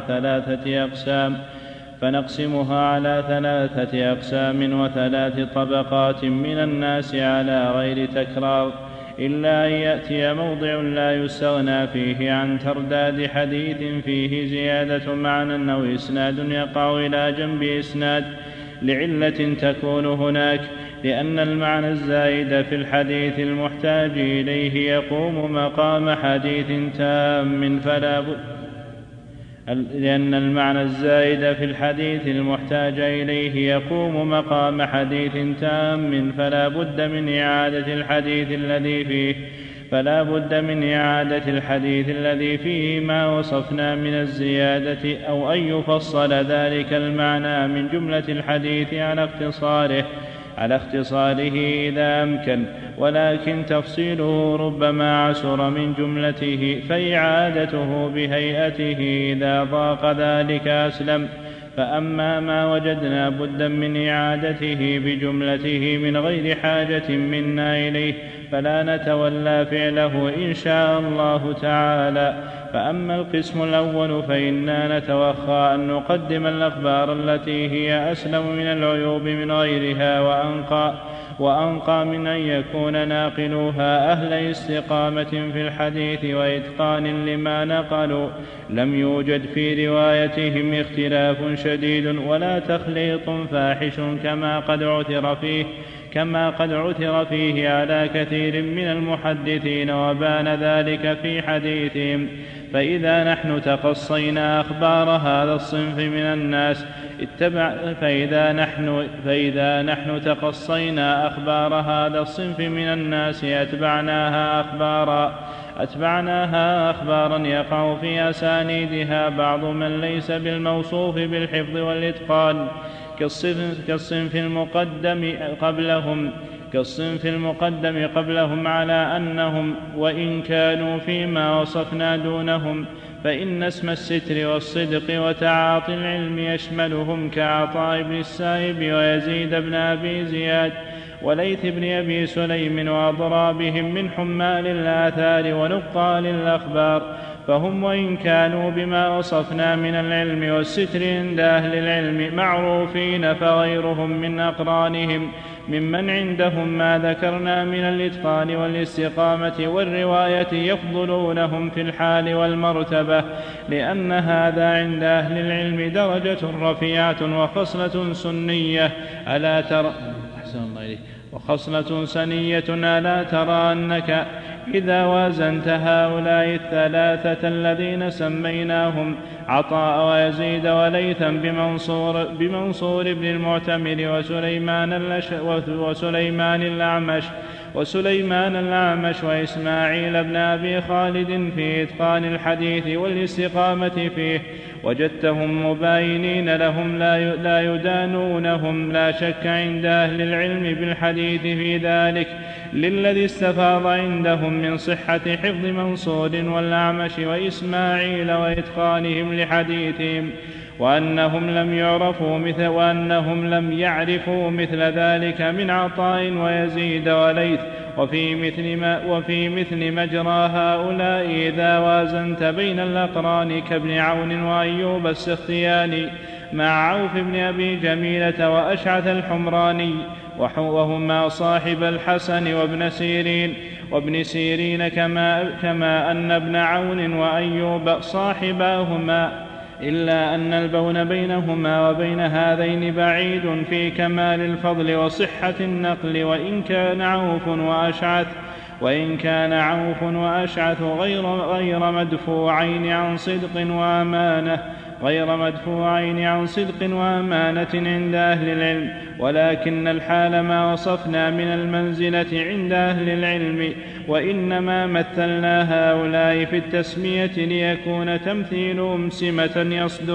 ثلاثة أقسام وثلاث طبقات من الناس على غير تكرار، إلا أن يأتي موضع لا يستغنى فيه عن ترداد حديث فيه زيادة معنى أو إسناد يقع إلى جنب إسناد لعلة تكون هناك، لأن المعنى الزائد في الحديث المحتاج إليه يقوم مقام حديث تام فلا بد من إعادة الحديث الذي فيه ما وصفنا من الزيادة، أو أن يفصل ذلك المعنى من جملة الحديث على اختصاره إذا أمكن، ولكن تفصيله ربما عسر من جملته، فإعادته بهيئته إذا ضاق ذلك أسلم. فأما ما وجدنا بدا من إعادته بجملته من غير حاجة منا إليه فلا نتولى فعله إن شاء الله تعالى. فأما القسم الأول فإنا نتوخى أن نقدم الأخبار التي هي أسلم من العيوب من غيرها وأنقى من أن يكون ناقلوها أهل استقامة في الحديث وإتقان لما نقلوا، لم يوجد في روايتهم اختلاف شديد ولا تخليط فاحش كما قد عثر فيه على كثير من المحدثين، وبان ذلك في حديثهم. فإذا نحن تقصينا أخبار هذا الصنف من الناس أتبعناها أخبارا يقع في أسانيدها بعض من ليس بالموصوف بالحفظ والإتقان كالصنف المقدم قبلهم على أنهم وإن كانوا فيما وصفنا دونهم، فإن اسم الستر والصدق وتعاطي العلم يشملهم كعطاء بن السائب ويزيد بن أبي زياد وليث بن أبي سليم وأضرابهم من حمال الآثار ونقال الأخبار، فهم وإن كانوا بما وصفنا من العلم والستر عند أهل العلم معروفين، فغيرهم من أقرانهم ممن عندهم ما ذكرنا من الإتقان والاستقامة والرواية يفضلونهم في الحال والمرتبة، لأن هذا عند أهل العلم درجة رفيعة وخصلة سنية ألا ترى وخصلة سنية ألا ترى أنك إذا وازنت هؤلاء الثلاثة الذين سميناهم عطاء ويزيد وليثا بمنصور بن المعتمر وسليمان الأعمش وإسماعيل بن أبي خالد في إتقان الحديث والاستقامة فيه، وجدتهم مباينين لهم لا يدانونهم لا شك عند أهل العلم بالحديث في ذلك للذي استفاض عندهم من صحة حفظ منصور والأعمش وإسماعيل وإتقانهم لحديثهم، وأنهم لم يعرفوا مثل ذلك من عطاء ويزيد وليث، وفي مثل مجرى هؤلاء إذا وازنت بين الأقران كابن عون وأيوب السختياني مع عوف بن أبي جميلة وأشعث الحمراني وهما صاحب الحسن وابن سيرين كما أن ابن عون وأيوب صاحباهما، إلا أن البون بينهما وبين هذين بعيد في كمال الفضل وصحة النقل، وإن كان عوف وأشعث غير مدفوعين عن صدق وأمانة عند أهل العلم، ولكن الحال ما وصفنا من المنزلة عند أهل العلم، وإنما مثلنا هؤلاء في التسمية ليكون تمثيلهم سمة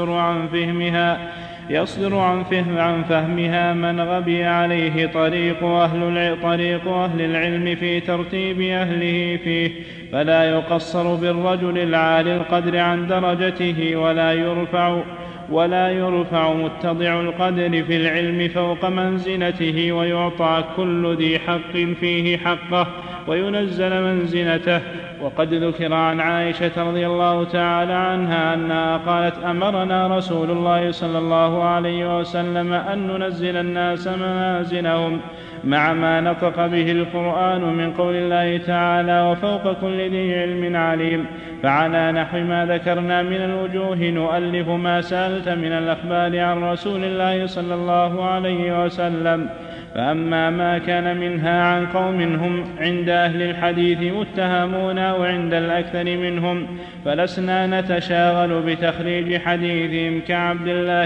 يصدر عن فهمها من غبي عليه طريق أهل العلم في ترتيب أهله فيه، فلا يقصر بالرجل العالي القدر عن درجته، ولا يرفع متضع القدر في العلم فوق منزلته، ويعطى كل ذي حق فيه حقه وينزل منزلته. وقد ذكر عن عائشة رضي الله تعالى عنها أنها قالت: أمرنا رسول الله صلى الله عليه وسلم أن ننزل الناس منازلهم مع ما نطق به القرآن من قول الله تعالى: وفوق كل ذي علم عليم. فعلى نحو ما ذكرنا من الوجوه نؤلف ما سألت من الأخبار عن رسول الله صلى الله عليه وسلم. فأما ما كان منها عن قوم هم عند أهل الحديث متهمون وعند الأكثر منهم فلسنا نتشاغل بتخريج حديثهم كعبد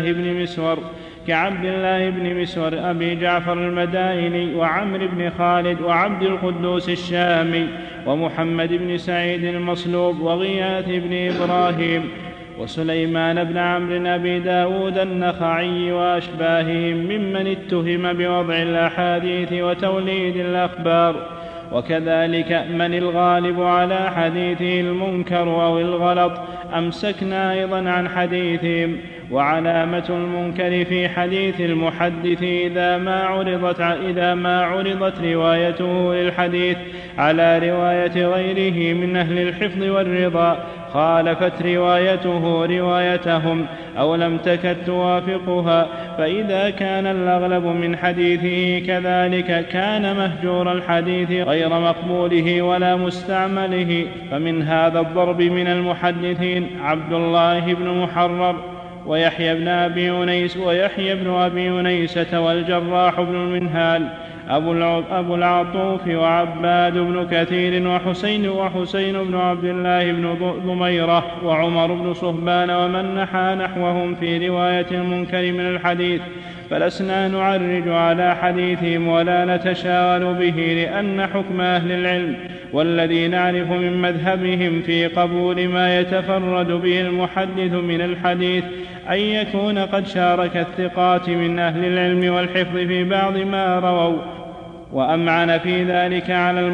الله بن مسور أبي جعفر المدائني وعمرو بن خالد وعبد القدوس الشامي ومحمد بن سعيد المصلوب وغياث بن إبراهيم وسليمان بن عمرو أبي داود النخعي وأشباههم ممن اتهم بوضع الأحاديث وتوليد الأخبار. وكذلك من الغالب على حديثه المنكر أو الغلط أمسكنا أيضا عن حديثهم. وعلامة المنكر في حديث المحدث إذا ما عرضت روايته للحديث على رواية غيره من أهل الحفظ والرضا خالفت روايته روايتهم أو لم تكد توافقها، فإذا كان الأغلب من حديثه كذلك كان مهجور الحديث غير مقبوله ولا مستعمله. فمن هذا الضرب من المحدثين عبد الله بن محرر ويحيى بن أبي أنيسة والجراح بن المنهال أبو العطوف وعباد بن كثير وحسين بن عبد الله بن ضميرة وعمر بن صهبان ومن نحى نحوهم في رواية المنكر من الحديث، فلسنا نعرج على حديثهم ولا نتشاغل به، لأن حكم أهل العلم والذي نعرف من مذهبهم في قبول ما يتفرد به المحدث من الحديث أن يكون قد شارك الثقات من أهل العلم والحفظ في بعض ما رووا، وأمعن في ذلك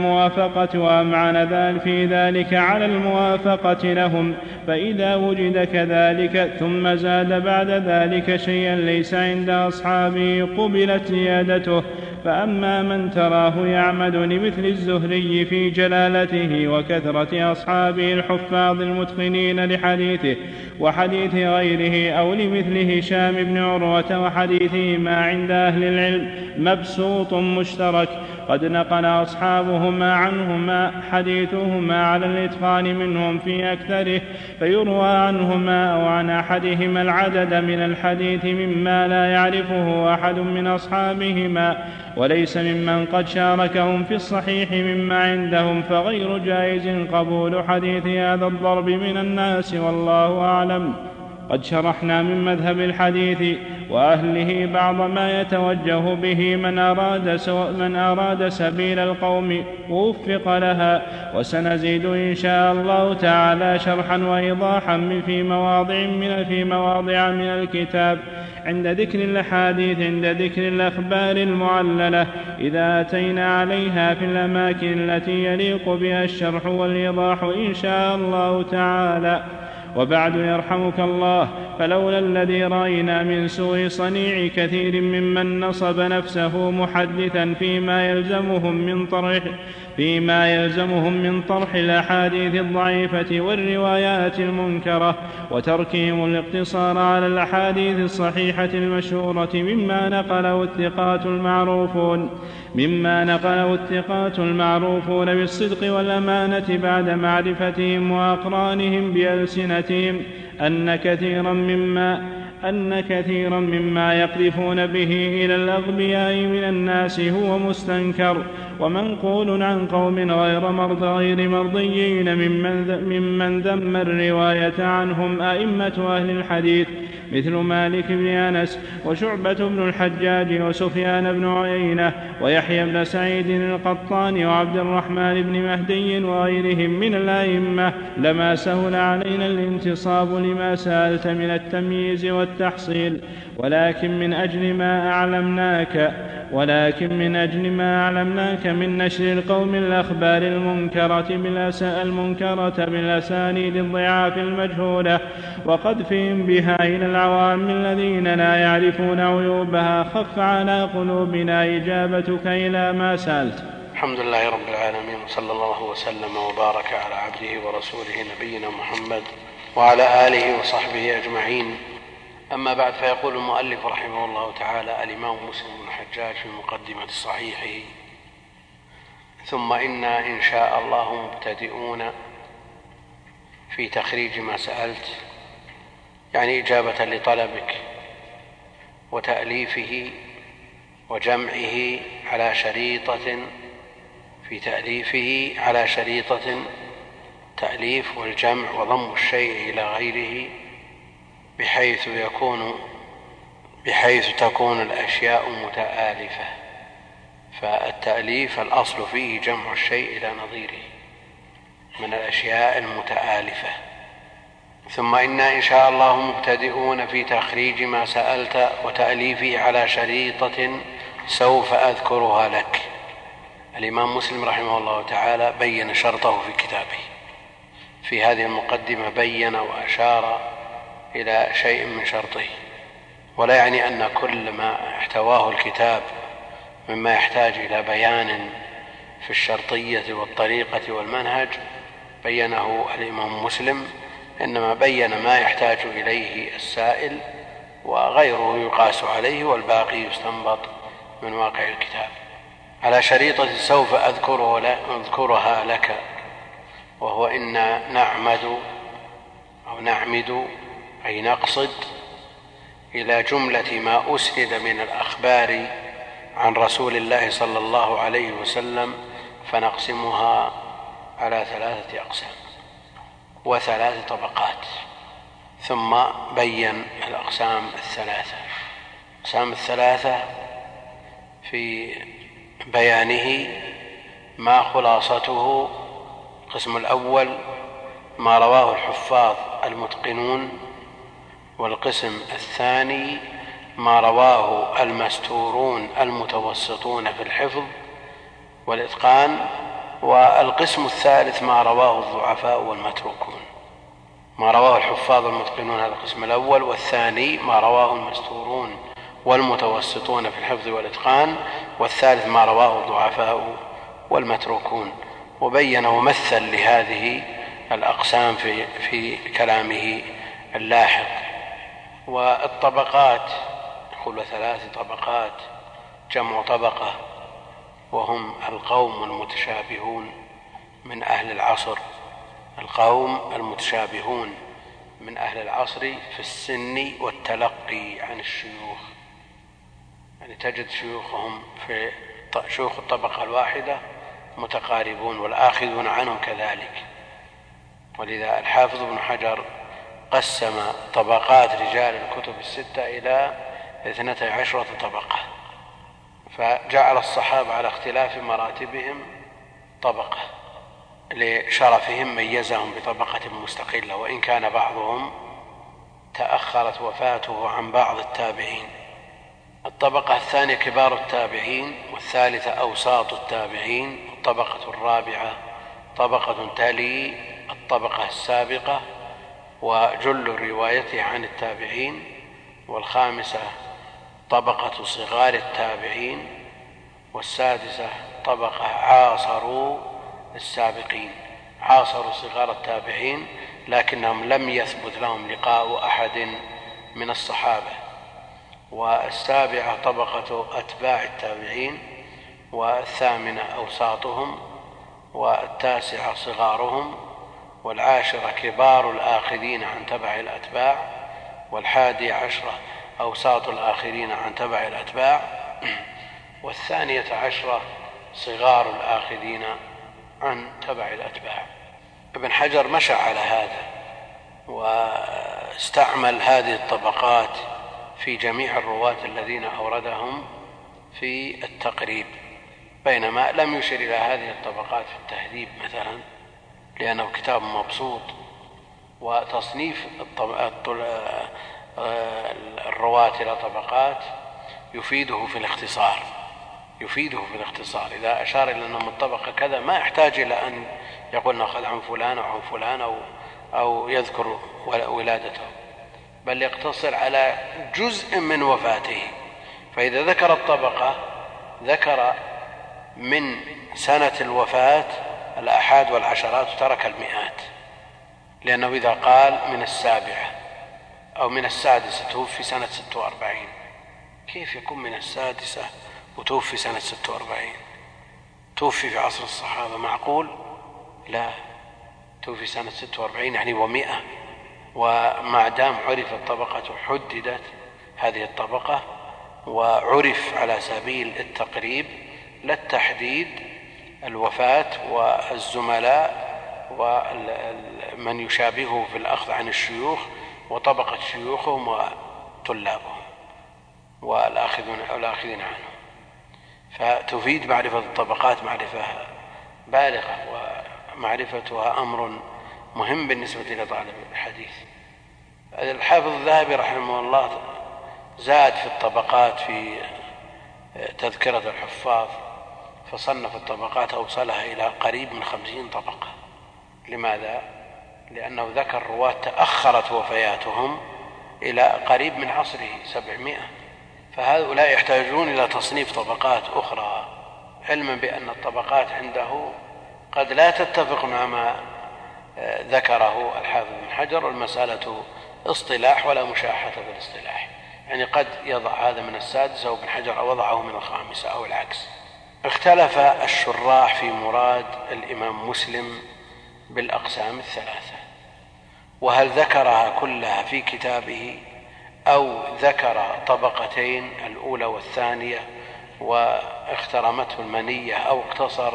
على الموافقة لهم، فإذا وجد كذلك ثم زاد بعد ذلك شيئا ليس عند أصحابه قبلت زيادته. فأما من تراه يعمد لمثل الزهري في جلالته وكثرة أصحابه الحفاظ المتقنين لحديثه وحديث غيره، أو لمثل هشام بن عروة وحديثه ما عند أهل العلم مبسوط مشترك قد نقل أصحابهما عنهما حديثهما على الإتقان منهم في أكثره، فيروى عنهما أو عن أحدهما العدد من الحديث مما لا يعرفه أحد من أصحابهما، وليس ممن قد شاركهم في الصحيح مما عندهم، فغير جائز قبول حديث هذا الضرب من الناس، والله أعلم. قد شرحنا من مذهب الحديث وأهله بعض ما يتوجه به من أراد سبيل القوم ووفق لها، وسنزيد إن شاء الله تعالى شرحا وإيضاحا في مواضع من الكتاب عند ذكر الأحاديث، عند ذكر الأخبار المعللة، إذا أتينا عليها في الأماكن التي يليق بها الشرح والإيضاح إن شاء الله تعالى. وبعد يرحمك الله، فلولا الذي رأينا من سوء صنيع كثير ممن نصب نفسه محدثا فيما يلزمهم من طرح الأحاديث الضعيفة والروايات المنكرة، وتركهم الاقتصار على الأحاديث الصحيحة المشهورة مما نقله الثقات المعروفون بالصدق والأمانة بعد معرفتهم وأقرانهم بألسنتهم أن كثيرا مما يقذفون به إلى الأغبياء من الناس هو مستنكر ومنقول عن قوم غير مرضيين ممن ذم الرواية عنهم أئمة أهل الحديث مثل مالك بن أنس وشعبة بن الحجاج وسفيان بن عيينة ويحيى بن سعيد القطان وعبد الرحمن بن مهدي وغيرهم من الأئمة، لما سهل علينا الانتصاب لما سألت من التمييز والتحصيل، ولكن من أجل ما أعلمناك من نشر القوم الأخبار المنكرة بالأسانيد الضعاف المجهولة وقذفهم بها إلى العوام الذين لا يعرفون عيوبها، خف على قلوبنا إجابتك إلى ما سألت. الحمد لله رب العالمين، وصلى الله وسلم وبارك على عبده ورسوله نبينا محمد وعلى آله وصحبه أجمعين. أما بعد، فيقول المؤلف رحمه الله تعالى الإمام مسلم بن الحجاج في مقدمة صحيحه: ثم إنا إن شاء الله مبتدئون في تخريج ما سألت، يعني إجابة لطلبك وتأليفه وجمعه على شريطة، في تأليفه على شريطة تأليف والجمع وضم الشيء إلى غيره بحيث تكون الأشياء متآلفة، فالتأليف الأصل فيه جمع الشيء إلى نظيره من الأشياء المتآلفة. ثم إنا إن شاء الله مبتدئون في تخريج ما سألت وتأليفه على شريطة سوف أذكرها لك. الإمام مسلم رحمه الله تعالى بين شرطه في كتابه، في هذه المقدمة بين وأشار إلى شيء من شرطه، ولا يعني أن كل ما احتواه الكتاب مما يحتاج إلى بيان في الشرطية والطريقة والمنهج بينه الإمام مسلم، إنما بين ما يحتاج إليه السائل وغيره يقاس عليه، والباقي يستنبط من واقع الكتاب. على شريطة سوف أذكرها لك، وهو إن نعمد أي نقصد إلى جملة ما أسند من الأخبار عن رسول الله صلى الله عليه وسلم، فنقسمها على 3 أقسام و3 طبقات. ثم بين الأقسام الثلاثة في بيانه ما خلاصته: القسم الأول ما رواه الحفاظ المتقنون، والقسم الثاني ما رواه المستورون المتوسطون في الحفظ، والإتقان. والقسم الثالث ما رواه الضعفاء والمتروكون، ما رواه الحفاظ المتقنون، هذا القسم الأول. والثاني ما رواه المستورون والمتوسطون في الحفظ والإتقان. والثالث ما رواه الضعفاء والمتروكون. وبين ومثل لهذه الأقسام في كلامه اللاحق. والطبقات يقول 3 طبقات، جمع طبقة، وهم القوم المتشابهون من أهل العصر، القوم المتشابهون من أهل العصر في السن والتلقي عن الشيوخ، يعني تجد شيوخهم في شيوخ الطبقة الواحدة متقاربون والآخذون عنهم كذلك. ولذا الحافظ ابن حجر قسم طبقات رجال الكتب الستة إلى 12 طبقة، فجعل الصحابة على اختلاف مراتبهم طبقة، لشرفهم ميزهم بطبقة مستقلة، وإن كان بعضهم تأخرت وفاته عن بعض التابعين. الطبقة الثانية كبار التابعين، والثالثة أوساط التابعين، والطبقة الرابعة طبقة تلي الطبقة السابقة وجل روايته عن التابعين، والخامسة طبقة صغار التابعين، والسادسة طبقة عاصروا السابقين، عاصروا صغار التابعين لكنهم لم يثبت لهم لقاء أحد من الصحابة. والسابعة طبقة أتباع التابعين، والثامنة أوساطهم، والتاسعة صغارهم، والعاشرة كبار الآخذين عن تبع الأتباع، والحادي عشرة أوساط الآخرين عن تبع الأتباع، والثانية عشرة صغار الآخذين عن تبع الأتباع. ابن حجر مشى على هذا واستعمل هذه الطبقات في جميع الرواة الذين أوردهم في التقريب، بينما لم يشر إلى هذه الطبقات في التهذيب مثلا لأنه كتاب مبسوط. وتصنيف الرواة إلى طبقات يفيده في الاختصار، إذا أشار إلى أنهم الطبقة كذا ما يحتاج إلى أن يقول نأخذ عن فلان أو عن فلان أو يذكر ولادته، بل يقتصر على جزء من وفاته. فإذا ذكر الطبقة ذكر من سنة الوفاة الآحاد والعشرات وترك المئات، لأنه إذا قال من 7 أو من 6 توفي سنة 46، كيف يكون من 6 وتوفي سنة 46؟ توفي في عصر الصحابة، معقول؟ لا، توفي سنة 46 يعني 100. وما دام عرف الطبقة حددت هذه الطبقة وعرف على سبيل التقريب لا التحديد، الوفاة والزملاء ومن يشابهه في الأخذ عن الشيوخ وطبقة شيوخهم وطلابهم والآخذين عنهم. فتفيد معرفة الطبقات معرفة بالغة، ومعرفتها أمر مهم بالنسبة لطالب الحديث. الحافظ الذهبي رحمه الله زاد في الطبقات في تذكرة الحفاظ، فصنف الطبقات أوصلها إلى قريب من 50 طبقة. لماذا؟ لأنه ذكر رواة تأخرت وفياتهم إلى قريب من عصره 700، فهؤلاء يحتاجون إلى تصنيف طبقات أخرى، علما بأن الطبقات عنده قد لا تتفق مع ما ذكره الحافظ بن حجر، والمسألة اصطلاح ولا مشاحة في الاصطلاح، يعني قد يضع هذا من 6 وابن حجر وضعه من 5 أو العكس. اختلف الشراح في مراد الإمام مسلم بالأقسام 3، وهل ذكرها كلها في كتابه أو ذكر طبقتين الأولى والثانية واخترمته المنية، أو اقتصر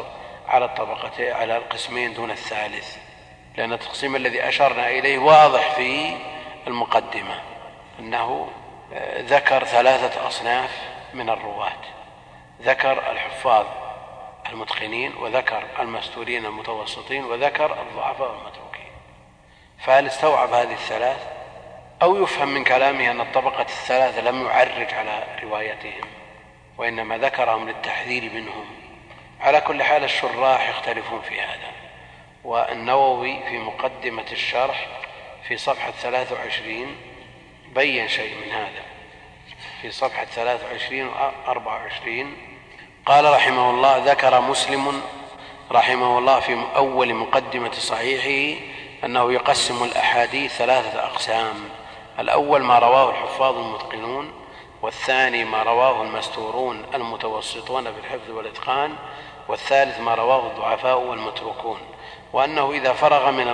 على القسمين دون الثالث، لأن التقسيم الذي أشرنا إليه واضح في المقدمة أنه ذكر 3 أصناف من الرواة، ذكر الحفاظ المتقنين، وذكر المستورين المتوسطين، وذكر الضعفاء والمتروكين. فهل استوعب هذه ال3؟ أو يفهم من كلامه أن الطبقة ال3 لم يعرج على روايتهم، وإنما ذكرهم للتحذير منهم، على كل حال الشراح يختلفون في هذا، والنووي في مقدمة الشرح في صفحة 23 بين شيء من هذا، في صفحة 23 و24 قال رحمه الله: ذكر مسلم رحمه الله في أول مقدمة صحيحه أنه يقسم الأحاديث 3 أقسام: الأول ما رواه الحفاظ المتقنون، والثاني ما رواه المستورون المتوسطون بالحفظ والإتقان، والثالث ما رواه الضعفاء والمتروكون، وأنه إذا فرغ من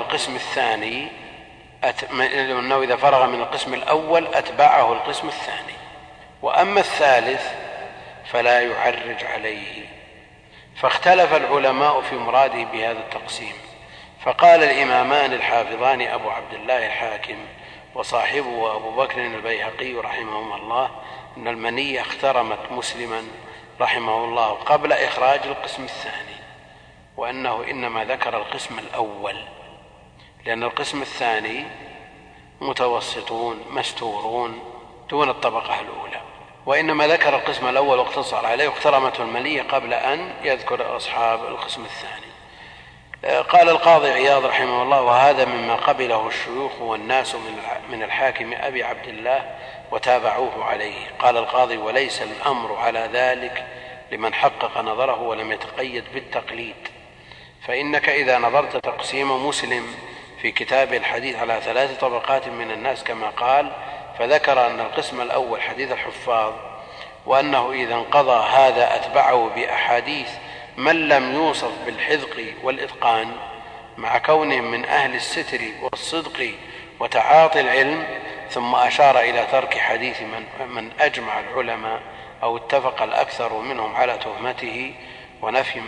القسم الأول أتبعه القسم الثاني، وأما الثالث فلا يعرج عليه. فاختلف العلماء في مراده بهذا التقسيم، فقال الإمامان الحافظان أبو عبد الله الحاكم وصاحبه أبو بكر البيهقي رحمهما الله أن المنية اخترمت مسلما رحمه الله قبل إخراج القسم الثاني، وأنه إنما ذكر القسم الأول، لأن القسم الثاني متوسطون مستورون دون الطبقة الأولى، وإنما ذكر القسم الأول واقتصر عليه، واخترمته المنية قبل أن يذكر أصحاب القسم الثاني. قال القاضي عياض رحمه الله: وهذا مما قبله الشيوخ والناس من الحاكم أبي عبد الله وتابعوه عليه. قال القاضي: وليس الأمر على ذلك لمن حقق نظره ولم يتقيد بالتقليد، فإنك إذا نظرت تقسيم مسلم في كتاب الحديث على 3 طبقات من الناس كما قال، فذكر أن القسم الأول حديث الحفاظ، وأنه إذا انقضى هذا أتبعه بأحاديث من لم يوصف بالحذق والإتقان مع كونهم من أهل الستر والصدق وتعاطي العلم، ثم أشار إلى ترك حديث من أجمع العلماء أو اتفق الأكثر منهم على تهمته ونفي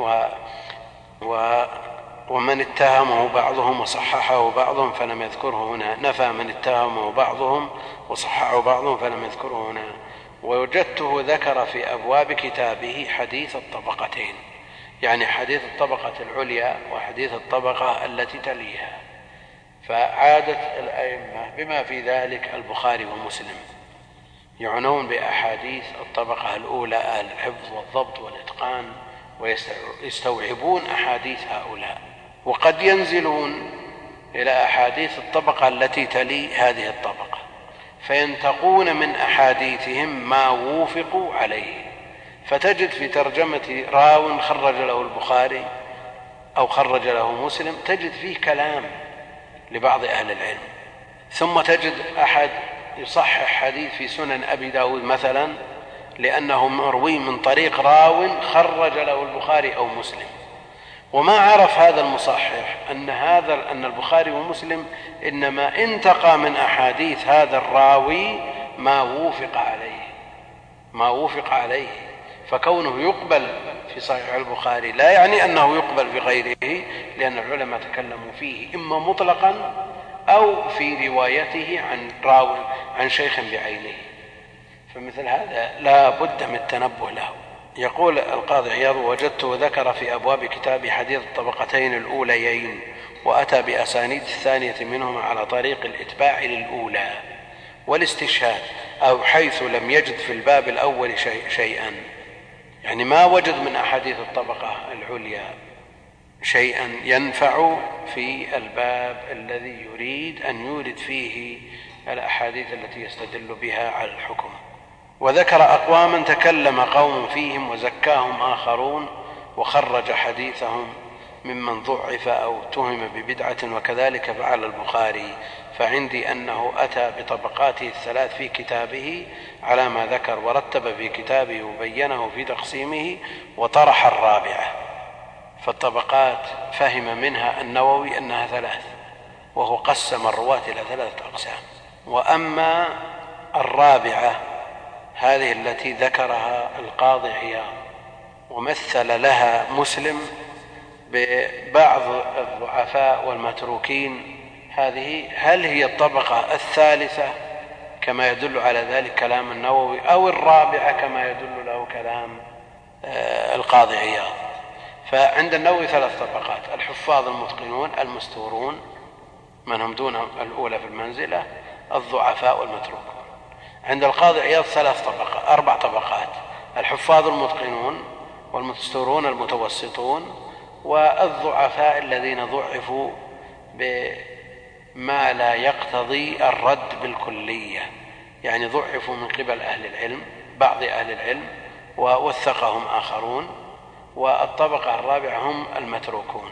ومن اتهمه بعضهم وصححه بعضهم فلم يذكره هنا، نفى من اتهمه بعضهم وصححه بعضهم فلم يذكره هنا. ووجدته ذكر في أبواب كتابه حديث الطبقتين، يعني حديث الطبقة العليا وحديث الطبقة التي تليها. فعادت الأئمة بما في ذلك البخاري ومسلم يعنون بأحاديث الطبقة الأولى أهل الحفظ والضبط والإتقان، ويستوعبون أحاديث هؤلاء، وقد ينزلون إلى أحاديث الطبقة التي تلي هذه الطبقة فينتقون من أحاديثهم ما وافقوا عليه، فتجد في ترجمة راو خرج له البخاري أو خرج له مسلم تجد فيه كلام لبعض أهل العلم، ثم تجد أحد يصحح حديث في سنن أبي داود مثلا لأنه مروي من طريق راو خرج له البخاري أو مسلم، وما عرف هذا المصحح أن البخاري ومسلم إنما انتقى من أحاديث هذا الراوي ما وافق عليه، فكونه يقبل في صحيح البخاري لا يعني أنه يقبل في غيره، لأن العلماء تكلموا فيه إما مطلقا أو في روايته عن شيخ بعينه، فمثل هذا لا بد من التنبه له. يقول القاضي عياض: وجدته ذكر في أبواب كتاب حديث الطبقتين الأوليين، وأتى بأسانيد الثانية منهما على طريق الإتباع للأولى والاستشهاد، أو حيث لم يجد في الباب الأول شيئا، يعني ما وجد من أحاديث الطبقة العليا شيئا ينفع في الباب الذي يريد أن يورد فيه الأحاديث التي يستدل بها على الحكم. وذكر أقواما تكلم قوم فيهم وزكاهم آخرون، وخرج حديثهم ممن ضعف أو اتهم ببدعة، وكذلك فعل البخاري، فعندي أنه أتى بطبقاته 3 في كتابه على ما ذكر، ورتب في كتابه وبينه في تقسيمه، وطرح الرابعة. فالطبقات فهم منها النووي أنها 3، وهو قسم الرواة إلى 3 أقسام. وأما الرابعة هذه التي ذكرها القاضي عياض ومثل لها مسلم ببعض الضعفاء والمتروكين، هذه هل هي الطبقة الثالثة كما يدل على ذلك كلام النووي، أو الرابعة كما يدل له كلام القاضي عياض؟ فعند النووي 3 طبقات: الحفاظ المتقنون المستورون من هم دون الأولى في المنزلة، الضعفاء والمتروكون. عند القاضي عياض 4 طبقات: الحفاظ المتقنون والمستورون المتوسطون، والضعفاء الذين ضعفوا بما لا يقتضي الرد بالكلية، يعني ضعفوا من قبل أهل العلم، بعض أهل العلم، ووثقهم آخرون. والطبقة الرابعة هم المتروكون.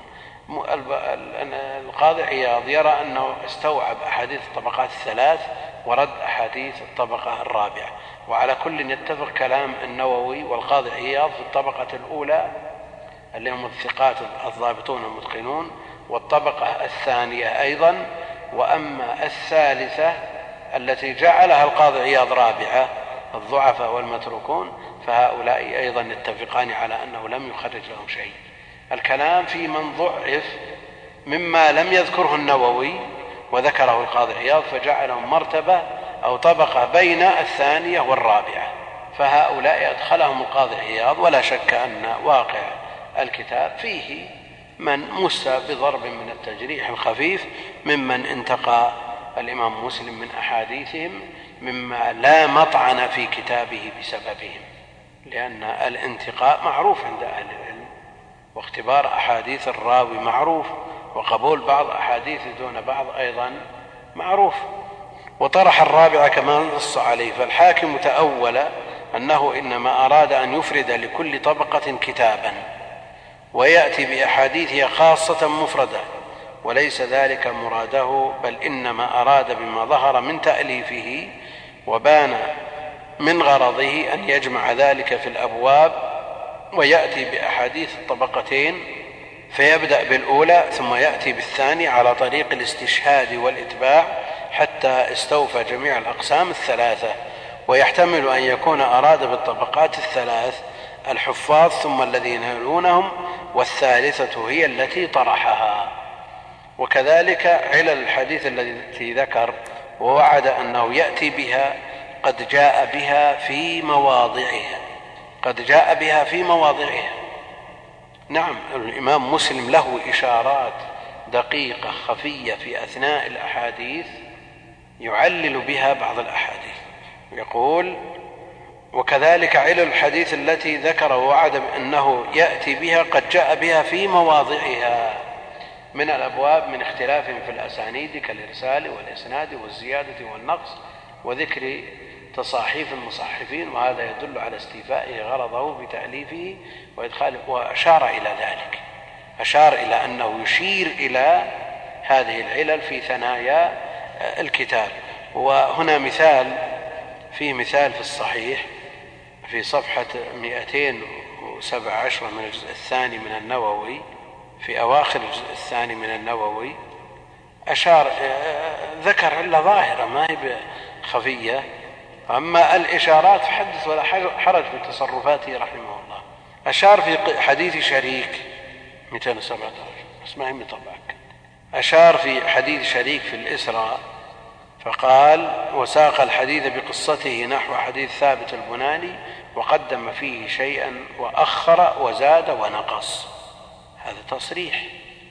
القاضي عياض يرى أنه استوعب أحاديث الطبقات الثلاث ورد أحاديث الطبقة الرابعة، وعلى كل يتفق كلام النووي والقاضي عياض في الطبقة الأولى اللي هم الثقات الضابطون المتقنون، والطبقة الثانية أيضا. وأما الثالثة التي جعلها القاضي عياض رابعة، الضعفاء والمتروكون، فهؤلاء أيضا يتفقان على أنه لم يخرج لهم شيء. الكلام في من ضعف مما لم يذكره النووي وذكره القاضي عياض، فجعلهم مرتبة أو طبقة بين الثانية والرابعة، فهؤلاء أدخلهم القاضي عياض. ولا شك أن واقع الكتاب فيه من مسى بضرب من التجريح الخفيف ممن انتقى الإمام مسلم من أحاديثهم مما لا مطعن في كتابه بسببهم، لأن الانتقاء معروف عند أهل العلم، واختبار أحاديث الراوي معروف، وقبول بعض أحاديث دون بعض أيضا معروف. وطرح الرابعة كما نص عليه، فالحاكم تأول أنه إنما أراد أن يفرد لكل طبقة كتابا ويأتي بأحاديثها خاصة مفردة، وليس ذلك مراده، بل إنما أراد بما ظهر من تأليفه وبان من غرضه أن يجمع ذلك في الأبواب ويأتي بأحاديث الطبقتين، فيبدأ بالأولى ثم يأتي بالثاني على طريق الاستشهاد والإتباع حتى استوفى جميع الأقسام الثلاثة. ويحتمل أن يكون أراد بالطبقات الثلاث الحفاظ ثم الذين يلونهم، والثالثة هي التي طرحها. وكذلك علل الحديث التي ذكر ووعد أنه يأتي بها قد جاء بها في مواضعها، قد جاء بها في مواضعها. نعم، الإمام مسلم له إشارات دقيقة خفية في أثناء الأحاديث يعلل بها بعض الأحاديث. يقول: وكذلك علل الحديث التي ذكر ووعد أنه يأتي بها قد جاء بها في مواضعها من الأبواب، من اختلاف في الأسانيد كالإرسال والإسناد والزيادة والنقص وذكر تصاحيف المصحفين، وهذا يدل على استيفائه غرضه بتأليفه وإدخاله. وأشار إلى ذلك، أشار إلى أنه يشير إلى هذه العلل في ثنايا الكتاب. وهنا فيه مثال في الصحيح في صفحة 217 من الجزء الثاني من النووي، في أواخر الجزء الثاني من النووي، أشار ذكر علة ظاهرة ما هي خفية. أما الإشارات فحدث ولا حرج في تصرفاته رحمه الله. أشار في حديث شريك 217، اسمعي من طبعك، أشار في حديث شريك في الإسراء فقال: وساق الحديث بقصته نحو حديث ثابت البناني وقدم فيه شيئا وأخر وزاد ونقص. هذا تصريح.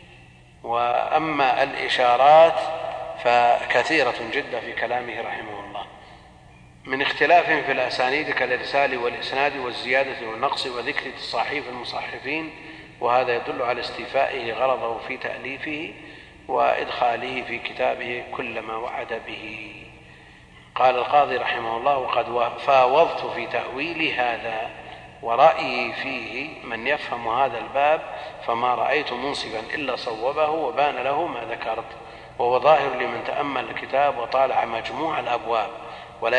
وأما الإشارات فكثيرة جدا في كلامه رحمه الله، من اختلاف في الأسانيد كالإرسال والإسناد والزيادة والنقص وذكر تصاحيف المصحفين، وهذا يدل على استيفائه غرضه في تأليفه وإدخاله في كتابه كل ما وعد به. قال القاضي رحمه الله: وقد فاوضت في تأويل هذا ورأيي فيه من يفهم هذا الباب، فما رأيت منصبا إلا صوبه وبان له ما ذكرت، وهو ظاهر لمن تأمل الكتاب وطالع مجموع الأبواب. ولا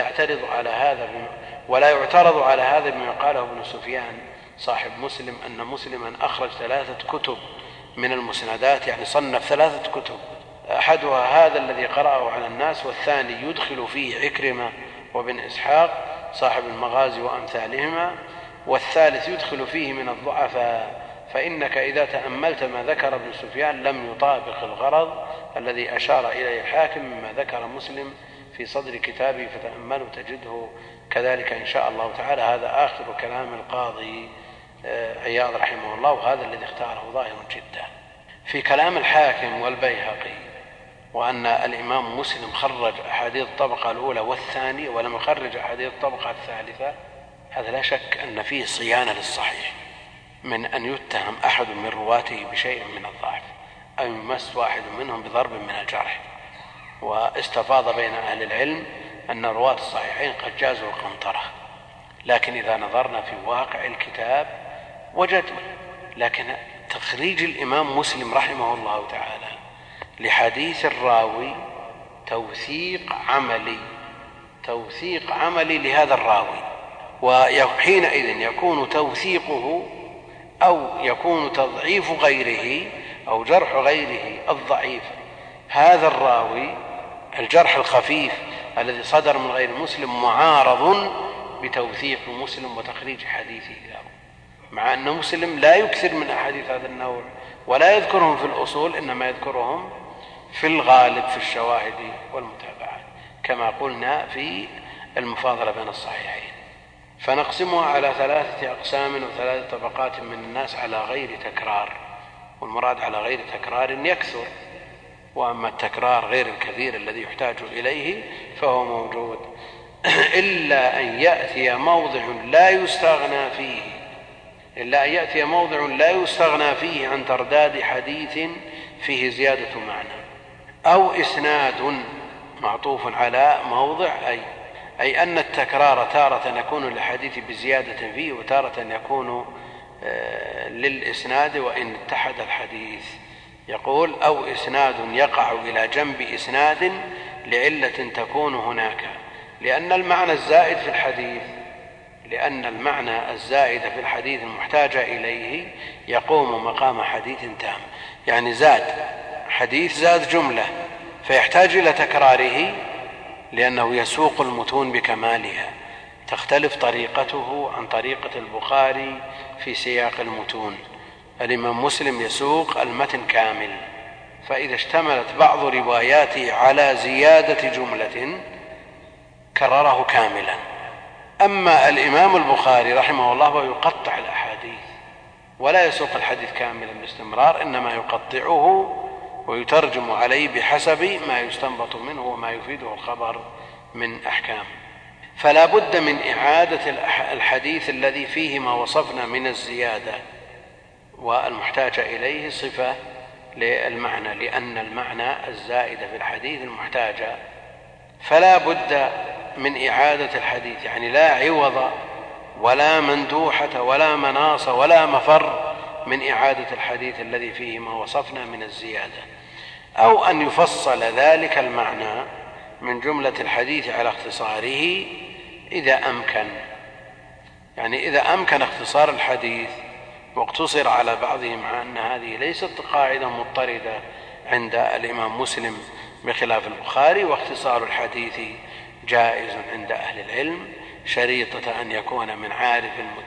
يعترض على هذا بما قاله ابن سفيان صاحب مسلم، أن مسلما أخرج 3 كتب من المسندات، يعني صنف 3 كتب، أحدها هذا الذي قرأه على الناس، والثاني يدخل فيه عكرمة وابن إسحاق صاحب المغازي وأمثالهما، والثالث يدخل فيه من الضعفاء. فإنك إذا تأملت ما ذكر ابن سفيان لم يطابق الغرض الذي أشار إليه الحاكم مما ذكر مسلم في صدر كتابه، فتأملوا تجده كذلك إن شاء الله تعالى. هذا آخر كلام القاضي عياض رحمه الله، وهذا الذي اختاره ظاهر جدا. في كلام الحاكم والبيهقي وأن الإمام مسلم خرج أحاديث الطبقة الأولى والثانية ولم يخرج أحاديث الطبقة الثالثة، هذا لا شك أن فيه صيانة للصحيح، من أن يتهم أحد من رواته بشيء من الضعف أو يمس واحد منهم بضرب من الجرح. واستفاض بين أهل العلم أن رواة الصحيحين قد جازوا القنطرة، لكن إذا نظرنا في واقع الكتاب وجدنا، لكن تخريج الإمام مسلم رحمه الله تعالى لحديث الراوي توثيق عملي لهذا الراوي، وحينئذ يكون توثيقه أو يكون تضعيف غيره أو جرح غيره الضعيف هذا الراوي، الجرح الخفيف الذي صدر من غير مسلم معارض بتوثيق مسلم وتخريج حديثه له، مع أن مسلم لا يكثر من أحاديث هذا النوع ولا يذكرهم في الأصول، إنما يذكرهم في الغالب في الشواهد والمتابعات كما قلنا في المفاضلة بين الصحيحين. فنقسمها على 3 أقسام و3 طبقات من الناس على غير تكرار، والمراد على غير تكرار يكثر، وأما التكرار غير الكثير الذي يحتاج إليه فهو موجود، إلا أن يأتي موضع لا يستغنى فيه عن ترداد حديث فيه زيادة معنى، أو إسناد معطوف على موضع، أي أن التكرار تارة يكون للحديث بزيادة فيه وتارة يكون للإسناد وإن اتحد الحديث. يقول أو إسناد يقع إلى جنب إسناد لعلة تكون هناك، لأن المعنى الزائد في الحديث المحتاج إليه يقوم مقام حديث تام، يعني زاد جملة فيحتاج إلى تكراره لأنه يسوق المتون بكمالها، تختلف طريقته عن طريقة البخاري في سياق المتون. الإمام مسلم يسوق المتن كامل، فإذا اشتملت بعض رواياته على زيادة جملة كرره كاملا. أما الإمام البخاري رحمه الله ويقطع الأحاديث ولا يسوق الحديث كاملا باستمرار، إنما يقطعه ويترجم عليه بحسب ما يستنبط منه وما يفيده الخبر من أحكام. فلا بد من إعادة الحديث الذي فيه ما وصفنا من الزيادة والمحتاج إليه صفة للمعنى، لأن المعنى الزائد في الحديث المحتاج، فلا بد من إعادة الحديث، يعني لا عوض ولا مندوحة ولا مناص ولا مفر من إعادة الحديث الذي فيه ما وصفنا من الزيادة، أو أن يفصل ذلك المعنى من جملة الحديث على اختصاره إذا أمكن، يعني إذا أمكن اختصار الحديث واقتصر على بعضه، مع أن هذه ليست قاعدة مضطردة عند الإمام مسلم بخلاف البخاري، واختصار الحديث جائز عند أهل العلم شريطة أن يكون من عارف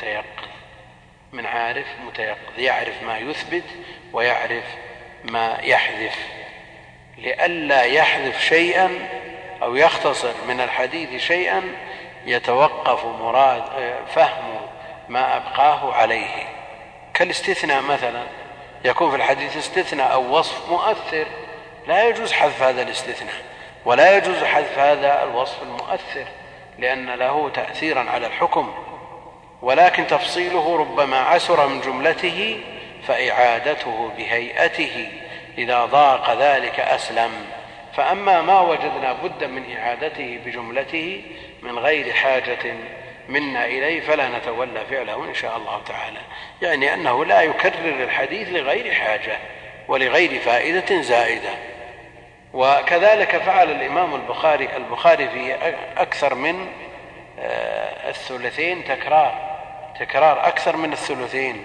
متيقظ يعرف ما يثبت ويعرف ما يحذف، لئلا يحذف شيئا أو يختصر من الحديث شيئا يتوقف فهم ما أبقاه عليه، كالاستثناء مثلا، يكون في الحديث استثناء أو وصف مؤثر لا يجوز حذف هذا الاستثناء ولا يجوز حذف هذا الوصف المؤثر لأن له تأثيرا على الحكم، ولكن تفصيله ربما عسر من جملته فإعادته بهيئته إذا ضاق ذلك أسلم. فأما ما وجدنا بد من إعادته بجملته من غير حاجة منا إليه فلا نتولى فعله إن شاء الله تعالى، يعني أنه لا يكرر الحديث لغير حاجة ولغير فائدة زائدة. وكذلك فعل الإمام البخاري في أكثر من الثلثين تكرار أكثر من الثلثين،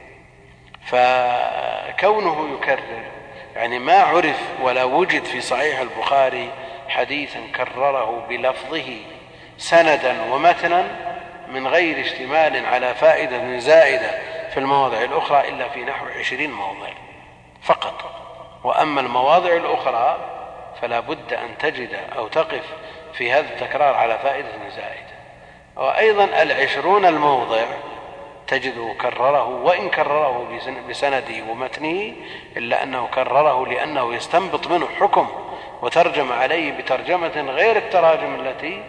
فكونه يكرر يعني ما عرف ولا وجد في صحيح البخاري حديثا كرره بلفظه سندا ومتنا من غير اشتمال على فائدة زائدة في المواضع الأخرى إلا في نحو 20 موضع فقط، وأما المواضع الأخرى فلا بد أن تجد أو تقف في هذا التكرار على فائدة زائدة. وأيضا 20 الموضع تجده كرره، وإن كرره بسنده ومتنه إلا أنه كرره لأنه يستنبط منه حكم وترجم عليه بترجمة غير التراجم التي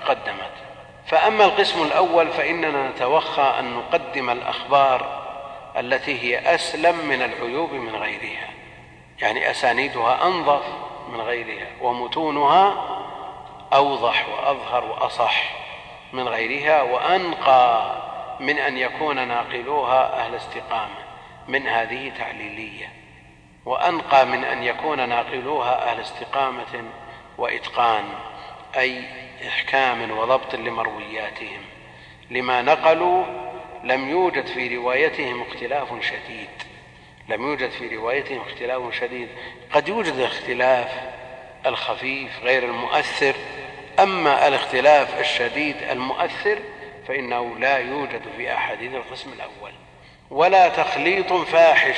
تقدمت. فأما القسم الأول فإننا نتوخى أن نقدم الأخبار التي هي أسلم من العيوب من غيرها، يعني أسانيدها أنظف من غيرها، ومتونها أوضح وأظهر وأصح من غيرها، وأنقى من أن يكون ناقلوها أهل استقامة، من هذه تعليلية، وأنقى من أن يكون ناقلوها أهل استقامة وإتقان، أي إحكام وضبط لمروياتهم، لما نقلوا لم يوجد في روايتهم اختلاف شديد، لم يوجد في روايتهم اختلاف شديد. قد يوجد الاختلاف الخفيف غير المؤثر، أما الاختلاف الشديد المؤثر فإنه لا يوجد في أحاديث القسم الأول. ولا تخليط فاحش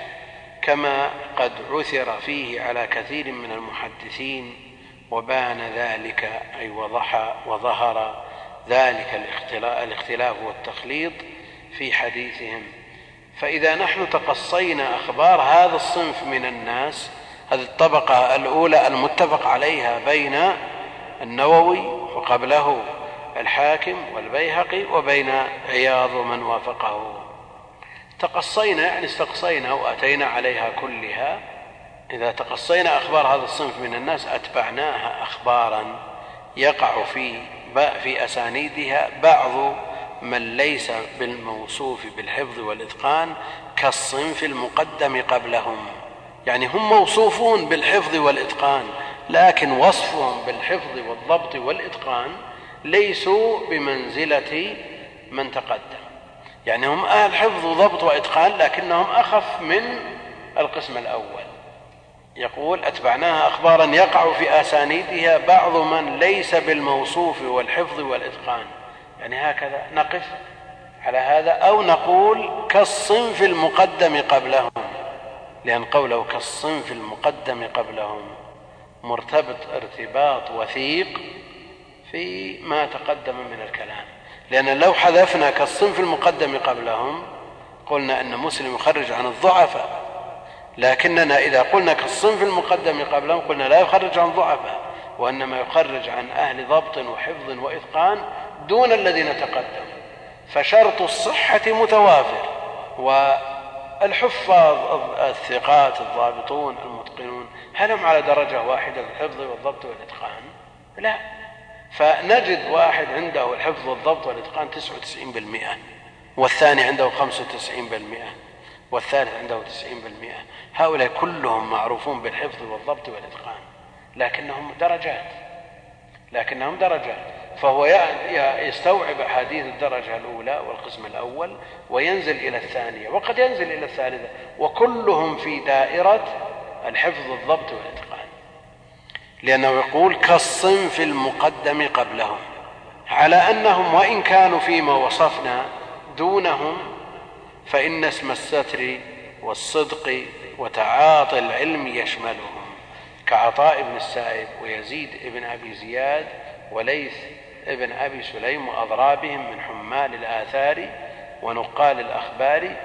كما قد عثر فيه على كثير من المحدثين، وبان ذلك أي وظهر ذلك الاختلاف والتخليط في حديثهم. فإذا نحن تقصينا أخبار هذا الصنف من الناس، هذه الطبقة الأولى المتفق عليها بين النووي وقبله الحاكم والبيهقي وبين عياض ومن وافقه، تقصينا يعني استقصينا وأتينا عليها كلها. إذا تقصينا أخبار هذا الصنف من الناس أتبعناها أخبارا يقع في أسانيدها بعض من ليس بالموصوف بالحفظ والإتقان كالصنف المقدم قبلهم، يعني هم موصوفون بالحفظ والإتقان، لكن وصفهم بالحفظ والضبط والإتقان ليسوا بمنزلة من تقدم، يعني هم أهل حفظ وضبط وإتقان لكنهم أخف من القسم الأول. يقول أتبعناها أخبارا يقع في أسانيدها بعض من ليس بالموصوف والحفظ والإتقان، يعني هكذا نقف على هذا، أو نقول كالصنف المقدم قبلهم، لأن قوله كالصنف المقدم قبلهم مرتبط ارتباط وثيق في ما تقدم من الكلام، لأن لو حذفنا كالصنف المقدم قبلهم قلنا أن مسلم يخرج عن الضعفاء، لكننا إذا قلنا كالصنف المقدم قبلهم قلنا لا يخرج عن ضعفاء، وإنما يخرج عن أهل ضبط وحفظ وإتقان دون الذين تقدموا، فشرط الصحة متوافر. والحفاظ الثقات الضابطون المتقنون هل هم على درجة واحدة في الحفظ والضبط والإتقان؟ لا، فنجد واحد عنده الحفظ والضبط والإتقان 99%، والثاني عنده 95%، والثالث عنده 90%. هؤلاء كلهم معروفون بالحفظ والضبط والإتقان، لكنهم درجات، فهو يستوعب أحاديث الدرجة الأولى والقسم الأول وينزل إلى الثانية، وقد ينزل إلى الثالثة، وكلهم في دائرة الحفظ والضبط والإتقان، لأنه يقول كالصنف المقدم قبلهم، على أنهم وإن كانوا فيما وصفنا دونهم فإن اسم الستر والصدق وتعاطي العلم يشملهم، كعطاء بن السائب ويزيد بن أبي زياد وليث بن أبي سليم وأضرابهم من حمال الآثار ونقال الأخبار،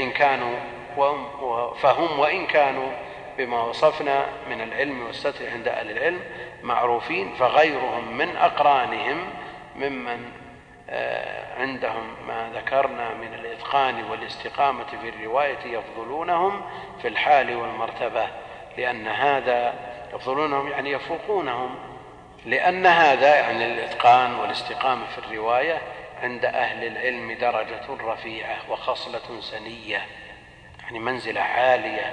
فهم وإن كانوا بما وصفنا من العلم والستر عند أهل العلم معروفين، فغيرهم من أقرانهم ممن عندهم ما ذكرنا من الإتقان والاستقامة في الرواية يفضلونهم في الحال والمرتبة، لأن هذا يفضلونهم يعني يفوقونهم، لأن هذا يعني الإتقان والاستقامة في الرواية عند أهل العلم درجة رفيعة وخصلة سنية، يعني منزلة عالية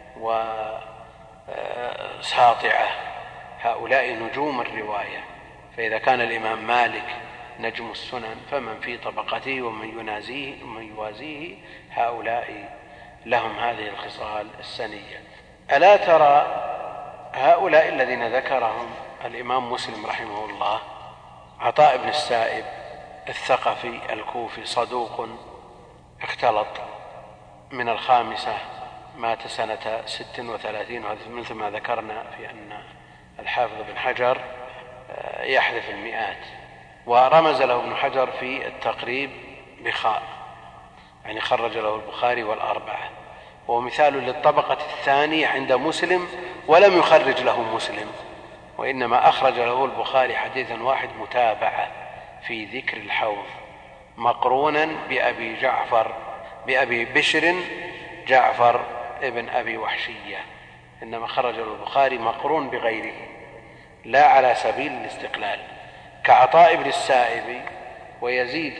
وساطعة، هؤلاء نجوم الرواية. فإذا كان الإمام مالك نجم السنن فمن في طبقته ومن يوازيه هؤلاء لهم هذه الخصال السنية. ألا ترى هؤلاء الذين ذكرهم الإمام مسلم رحمه الله، عطاء بن السائب الثقفي الكوفي صدوق اختلط من 5 مات سنة 36، مثل ما ذكرنا في أن الحافظ بن حجر يحذف 100، ورمز له ابن حجر في التقريب بخاء، يعني خرج له البخاري والأربعة، وهو مثال للطبقة الثانية عند مسلم ولم يخرج له مسلم، وإنما أخرج له البخاري حديثا واحد متابعة في ذكر الحوض مقرونا بأبي جعفر بأبي بشر جعفر ابن أبي وحشية، إنما خرج البخاري مقرون بغيره لا على سبيل الاستقلال، كعطاء بن السائب ويزيد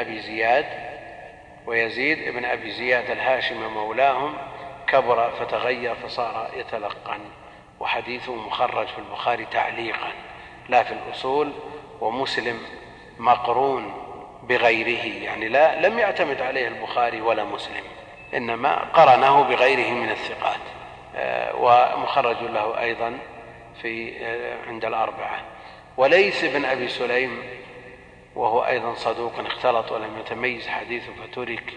ابن أبي زياد الهاشمي مولاهم كبر فتغير فصار يتلقن، وحديثه مخرج في البخاري تعليقا لا في الأصول، ومسلم مقرون بغيره، يعني لم يعتمد عليه البخاري ولا مسلم، إنما قرنه بغيره من الثقات، ومخرج له أيضا عند الأربعة. وليس بن أبي سليم وهو أيضا صدوق اختلط ولم يتميز حديثه فترك،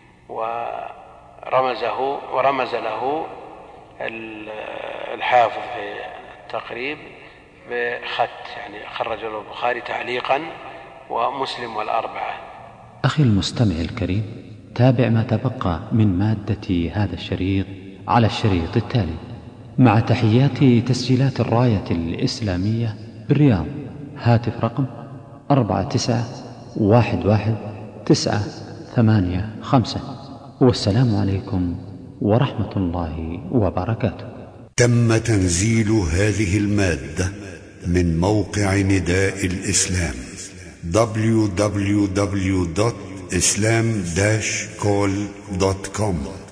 ورمز له الحافظ في التقريب بخط، يعني خرج له البخاري تعليقا ومسلم والأربعة. أخي المستمع الكريم، تابع ما تبقى من مادة هذا الشريط على الشريط التالي، مع تحيات تسجيلات الراية الإسلامية بالرياض، هاتف رقم 49111985. والسلام عليكم ورحمة الله وبركاته. تم تنزيل هذه المادة من موقع نداء الإسلام www.islam-call.com